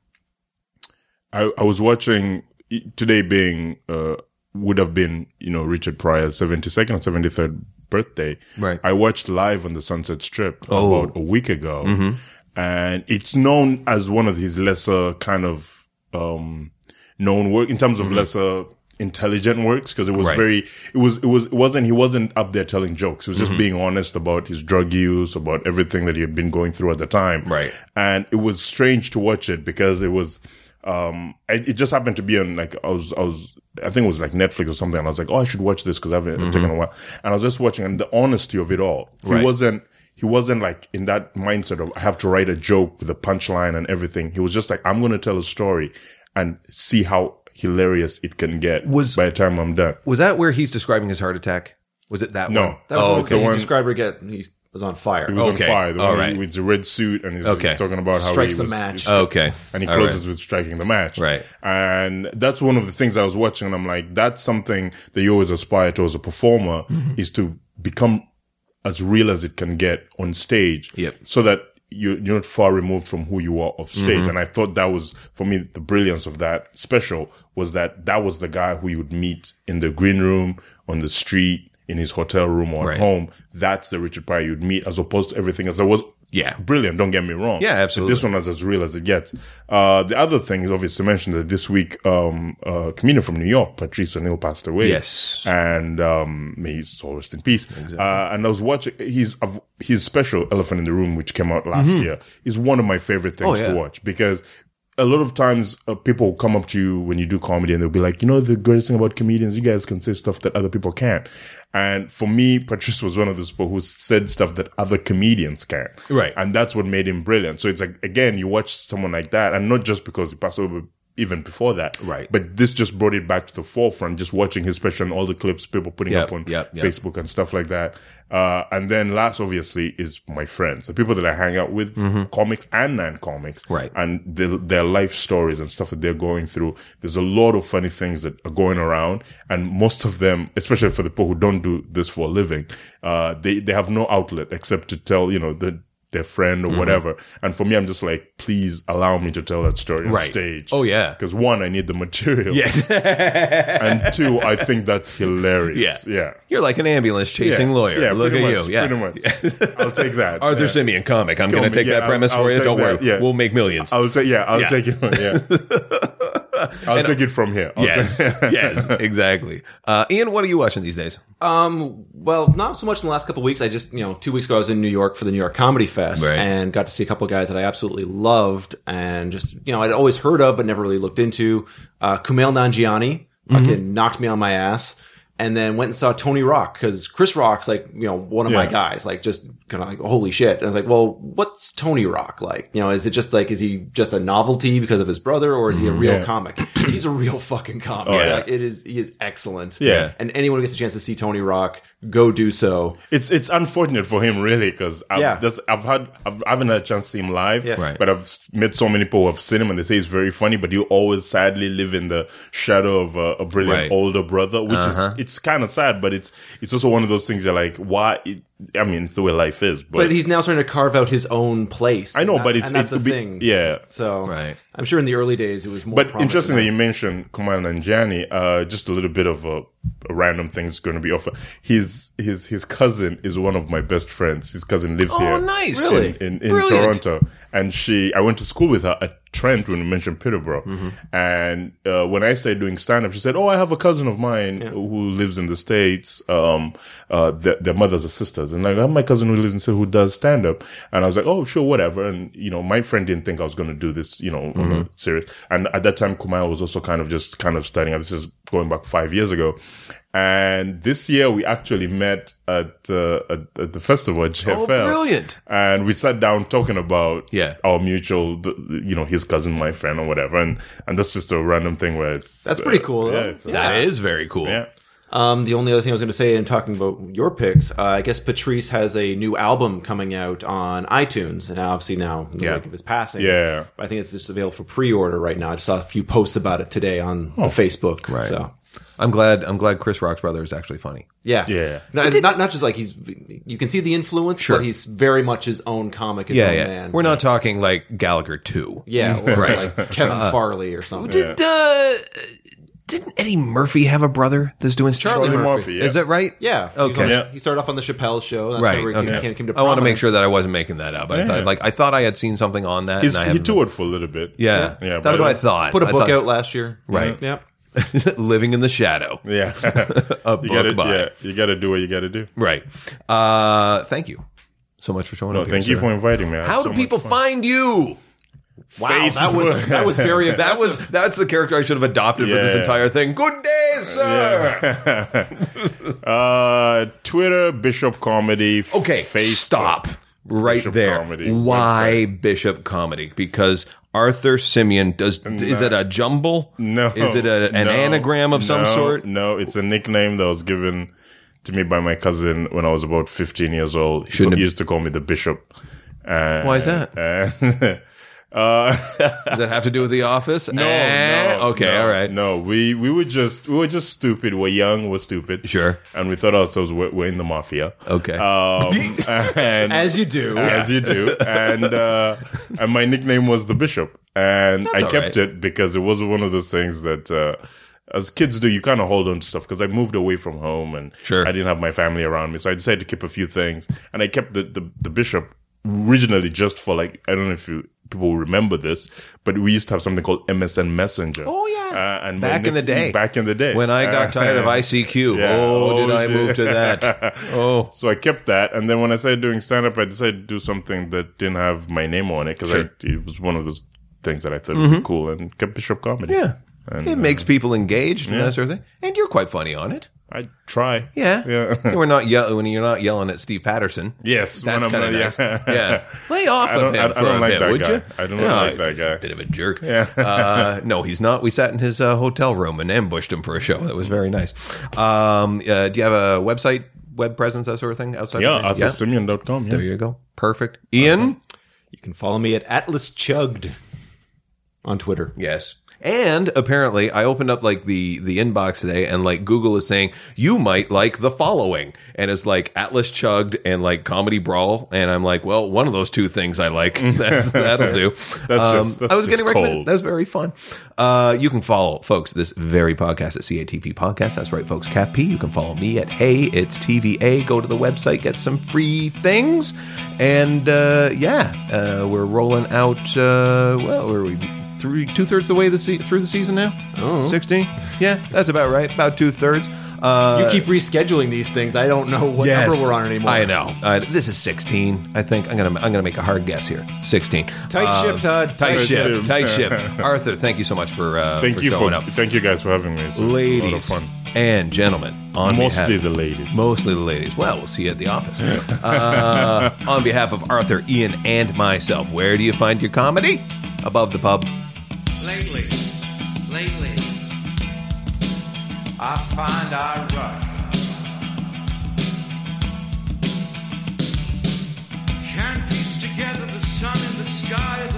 G: I I was watching today being uh. would have been, you know, Richard Pryor's seventy-second or seventy-third birthday.
A: Right.
G: I watched live on the Sunset Strip
A: oh.
G: about a week ago.
A: Mm-hmm.
G: And it's known as one of his lesser kind of um, known work in terms of mm-hmm. lesser intelligent works, because it was right. very, it was, it was, it wasn't, he wasn't up there telling jokes. He was just mm-hmm. being honest about his drug use, about everything that he had been going through at the time.
A: Right.
G: And it was strange to watch it because it was, um, it, it just happened to be on like, I was, I was, I think it was like Netflix or something. And I was like, oh, I should watch this because I've been mm-hmm. taken a while. And I was just watching, and the honesty of it all. He
A: right.
G: wasn't, he wasn't like in that mindset of I have to write a joke with a punchline and everything. He was just like, I'm going to tell a story and see how hilarious it can get was, by the time I'm done.
A: Was that where he's describing his heart attack? Was it that
G: no.
A: one?
E: That was
A: oh,
E: one
A: okay.
E: he one, described her get, he was on fire.
G: He was
A: okay.
G: on fire. The
A: All
G: one
A: right.
G: with the red suit, and he's,
A: okay.
G: he's talking about how
E: strikes
G: he
E: the
G: was,
E: match.
G: He
A: okay.
G: And he
A: All
G: closes
A: right.
G: with striking the match.
A: Right.
G: And that's one of the things I was watching, and I'm like, that's something that you always aspire to as a performer, mm-hmm. is to become as real as it can get on stage.
A: Yep.
G: So that you, you're not far removed from who you are off stage.
A: Mm-hmm.
G: And I thought that was, for me, the brilliance of that special was that that was the guy who you would meet in the green room, on the street, in his hotel room or
A: right.
G: at home. That's the Richard Pryor you'd meet, as opposed to everything else. That was
A: yeah
G: brilliant, don't get me wrong.
A: Yeah, absolutely.
G: But this one is as real as it gets. Uh, the other thing is obviously mentioned that this week, um, a comedian from New York, Patrice O'Neal, passed away.
A: Yes.
G: And, um, may his soul rest in peace.
A: Exactly.
G: Uh, and I was watching his, his special Elephant in the Room, which came out last mm-hmm. year, is one of my favorite things oh, yeah. to watch, because a lot of times uh, people come up to you when you do comedy and they'll be like, you know, the greatest thing about comedians, you guys can say stuff that other people can't. And for me, Patrice was one of those people who said stuff that other comedians can't.
A: Right.
G: And that's what made him brilliant. So it's like, again, you watch someone like that, and not just because he passed over even before that.
A: Right.
G: But this just brought it back to the forefront, just watching his special and all the clips people putting
A: yep,
G: up on
A: yep, yep.
G: Facebook and stuff like that. Uh, and then last, obviously, is my friends, the people that I hang out with, mm-hmm. comics and non-comics.
A: Right.
G: And their, their life stories and stuff that they're going through. There's a lot of funny things that are going around. And most of them, especially for the people who don't do this for a living, uh, they, they have no outlet except to tell, you know, the, their friend or mm-hmm. whatever. And for me, I'm just like, please allow me to tell that story on
A: right.
G: stage.
A: Oh, yeah.
G: Because one, I need the material.
A: Yes.
G: And two, I think that's hilarious.
A: Yeah.
G: Yeah.
A: You're like an ambulance chasing
G: yeah.
A: lawyer.
G: Yeah,
A: Look at
G: much,
A: you. Yeah.
G: Pretty much. I'll take that.
A: Arthur
G: yeah.
A: Simeon comic. I'm going to take
G: yeah,
A: that premise
G: I'll,
A: for
G: I'll
A: you. Don't
G: that,
A: worry.
G: Yeah.
A: We'll make millions.
G: I'll take, yeah, I'll
A: yeah.
G: take it. Yeah. I'll and, take it from here. I'll
A: yes.
G: take-
A: yes, exactly. Uh, Ian, what are you watching these days?
E: Um, well, not so much in the last couple of weeks. I just, you know, two weeks ago I was in New York for the New York Comedy Fest
A: right.
E: and got to see a couple of guys that I absolutely loved and just, you know, I'd always heard of but never really looked into. Uh, Kumail Nanjiani fucking mm-hmm. knocked me on my ass.
F: and then went and saw Tony Rock because Chris Rock's like, you know, one of my
G: Yeah.
F: guys, like just kind of like, holy shit. And I was like, well, what's Tony Rock like? You know, is it just like, is he just a novelty because of his brother or is he a real
G: Yeah.
F: comic? He's a real fucking comic.
G: Oh, yeah.
F: Like, it is, he is excellent.
G: Yeah.
F: And anyone who gets a chance to see Tony Rock, go do so.
G: It's it's unfortunate for him, really, because I've,
F: Yeah.
G: that's- I've had I've, I haven't had a chance to see him live,
F: Yeah.
A: Right.
G: but I've met so many people who have seen him and they say he's very funny, but you always sadly live in the shadow of a, a brilliant
A: Right.
G: older brother, which
A: Uh-huh.
G: is it's kind of sad, but it's it's also one of those things you're like, why? It, I mean, it's the way life is, but,
F: But he's now starting to carve out his own place.
G: I know,
F: And
G: but
F: that-
G: it's
F: and that's
G: it
F: the
G: would be-
F: thing.
G: yeah.
F: So
A: Right.
F: I'm sure in the early days it was more.
G: But
F: prominent
G: interesting that
F: than
G: you mentioned Kumail Nanjiani. Uh, just a little bit of a, a random thing is going to be offered. His his his cousin is one of my best friends. His cousin lives
A: Oh,
G: here.
A: nice.
F: Really?
G: in, in
A: Brilliant.
G: Toronto, and she I went to school with her at Trent when we mentioned Peterborough.
A: Mm-hmm.
G: And uh, when I started doing stand up, she said, "Oh, I have a cousin of mine who lives in the States. Um, uh, their, their mothers are sisters, and like, I have my cousin who lives in who does stand up." And I was like, "Oh, sure, whatever." And you know, my friend didn't think I was going to do this, you know,
A: Mm-hmm.
G: uh, serious. And at that time, Kumail was also kind of just kind of starting. This is going back five years ago. And this year we actually met at, uh, at, at the festival at J F L.
A: Oh, brilliant.
G: And we sat down talking about
A: Yeah.
G: our mutual, the- you know, his cousin, my friend, or whatever. And and that's just a random thing where it's
F: That's pretty
G: uh,
F: cool,
G: Yeah,
F: though.
G: it's, uh,
A: That is very cool.
G: yeah.
F: Um, the only other thing I was going to say in talking about your picks, uh, I guess Patrice has a new album coming out on iTunes, and obviously now in the
A: Yeah.
F: wake of his passing.
G: Yeah.
F: But I think it's just available for pre-order right now. I just saw a few posts about it today on the Facebook.
A: Right.
F: So
A: I'm glad. I'm glad Chris Rock's brother is actually funny.
F: yeah,
G: Yeah.
F: No, not not just like he's. You can see the influence,
A: Sure.
F: but he's very much his own comic, his
A: Yeah,
F: own
A: yeah.
F: man.
A: We're not talking like Gallagher two.
F: Yeah, or
A: Right.
F: like Kevin Farley or something.
A: Did uh, didn't Eddie Murphy have a brother that's doing
F: Charlie
G: Charlie
F: Murphy.
G: Murphy, yeah.
A: Is that right?
F: Yeah. He was
A: Okay.
F: on-
G: Yeah.
F: He started off on the Chappelle show. That's
A: Right.
F: kind of where he
A: Okay.
F: came, came to
A: I want to make
F: prominence.
A: sure that I wasn't making that up. I
G: Yeah.
A: thought, like I thought I had seen something on that.
G: He's,
A: and I
G: he
A: haven't-
G: toured for a little bit.
A: Yeah,
G: Yeah,
A: that's
G: but-
A: what I thought.
F: Put a
A: I
F: book
A: thought-
F: out last year.
A: Right.
F: Yep.
A: Living in the shadow.
G: Yeah.
A: A
G: you
A: book
G: gotta,
A: by.
G: yeah, you gotta do what you gotta do.
A: Right. Uh, thank you so much for showing
G: No,
A: up.
G: thank
A: here,
G: you
A: sir.
G: for inviting me. I had
A: How
G: so
A: do people
G: much fun.
A: find you?
F: Wow, that was that was very
A: That was that's the character I should have adopted for this
G: Yeah.
A: entire thing. Good day, sir.
G: uh, Twitter, Bishop Comedy.
A: Okay,
G: Facebook,
A: stop right
G: Bishop
A: there.
G: Comedy,
A: Why Bishop Comedy? Because Arthur Simeon does. Is it a jumble?
G: No.
A: Is it a, an
G: no,
A: anagram of some
G: no,
A: sort?
G: No, it's a nickname that was given to me by my cousin when I was about fifteen years old. He
A: Shouldn't have-
G: used to call me the Bishop. Uh,
A: Why is that?
G: uh, uh,
A: Does that have to do with The Office?
G: no,
A: Eh,
G: no,
A: Okay,
G: no,
A: all right.
G: No, we we were just we were just stupid. We're young, we're stupid.
A: Sure.
G: And we thought ourselves we're, we're in the mafia.
A: Okay.
G: Um, and
F: as you do.
G: as you do, and uh, and my nickname was the Bishop, and
A: That's
G: I
A: all
G: kept
A: right.
G: it because it was one of those things that. Uh, as kids do, you kind of hold on to stuff because I moved away from home and
A: Sure.
G: I didn't have my family around me. So I decided to keep a few things. And I kept the, the, the Bishop originally just for like, I don't know if you people will remember this, but we used to have something called M S N Messenger.
A: Oh, yeah.
G: Uh, and
A: Back
G: my
A: in the
G: nick-
A: day.
G: Back in the day.
A: When I got
G: Uh,
A: tired of I C Q.
G: Yeah.
A: Oh, did
G: Oh,
A: I
G: did-
A: move to that? Oh.
G: So I kept that, and then when I started doing stand up, I decided to do something that didn't have my name on it because
A: Sure.
G: it was one of those things that I thought would be cool, and kept Bishop Comedy.
A: Yeah.
G: And,
A: It
G: uh,
A: makes people engaged and
G: yeah.
A: that sort of thing. And you're quite funny on it.
G: I try.
A: Yeah.
G: Yeah.
A: We're not yell- when you're not yelling at Steve Patterson.
G: Yes,
A: That's
G: when
A: kind
G: I'm
A: of
G: not-
A: nice.
G: yeah.
A: Yeah. Lay off
G: I
A: of
G: don't-
A: him
G: I- I
A: for
G: don't
A: a
G: like
A: bit,
G: that
A: would
G: guy.
A: you?
G: I do not like that
A: he's
G: guy.
A: A bit of a jerk.
G: Yeah.
A: uh, no, he's not. We sat in his uh, hotel room and ambushed him for a show. That was very nice. Um, uh, do you have a website, web presence, that sort of thing outside?
G: Yeah,
A: of
G: arthur simeon dot com. Yeah.
A: There you go. Perfect. Ian?
F: You can follow me at Atlas Chugged on Twitter.
A: Yes. And apparently, I opened up like the the inbox today, and like Google is saying you might like the following, and it's like Atlas Chugged and like Comedy Brawl, and I'm like, well, one of those two things I like. That's that'll do.
G: That's
A: Um,
G: just- that's
A: I was
G: just
A: getting recommended.
G: cold.
A: That was very fun. Uh, you can follow folks this very podcast at C A T P Podcast. That's right, folks. Cat P. You can follow me at Hey It's T V A. Go to the website, get some free things, and uh, yeah, uh, we're rolling out. Uh, well, where are we? Three, two thirds of the way the se- through the season now.
F: Oh.
A: Sixteen. Yeah, that's about right. About two thirds. Uh,
F: You keep rescheduling these things. I don't know what
A: yes,
F: number we're on anymore.
A: I know. Uh, this is sixteen. I think I'm gonna I'm gonna make a hard guess here. Sixteen.
F: Tight
A: Um,
F: ship, Todd.
A: Tight,
G: Tight
A: ship.
G: ship.
A: Tight ship. Arthur, thank you so much for uh,
G: Thank
A: for
G: you
A: showing
G: for
A: up.
G: thank you guys for having me. It's a lot of
A: Ladies,
G: fun.
A: and gentlemen, on
G: Mostly
A: behalf,
G: the ladies.
A: Mostly the ladies. Well, we'll see you at the office. uh, on behalf of Arthur, Ian, and myself, where do you find your comedy? Above the Pub.
H: Lately, lately, I find I rush. Can't piece together the sun in the sky, the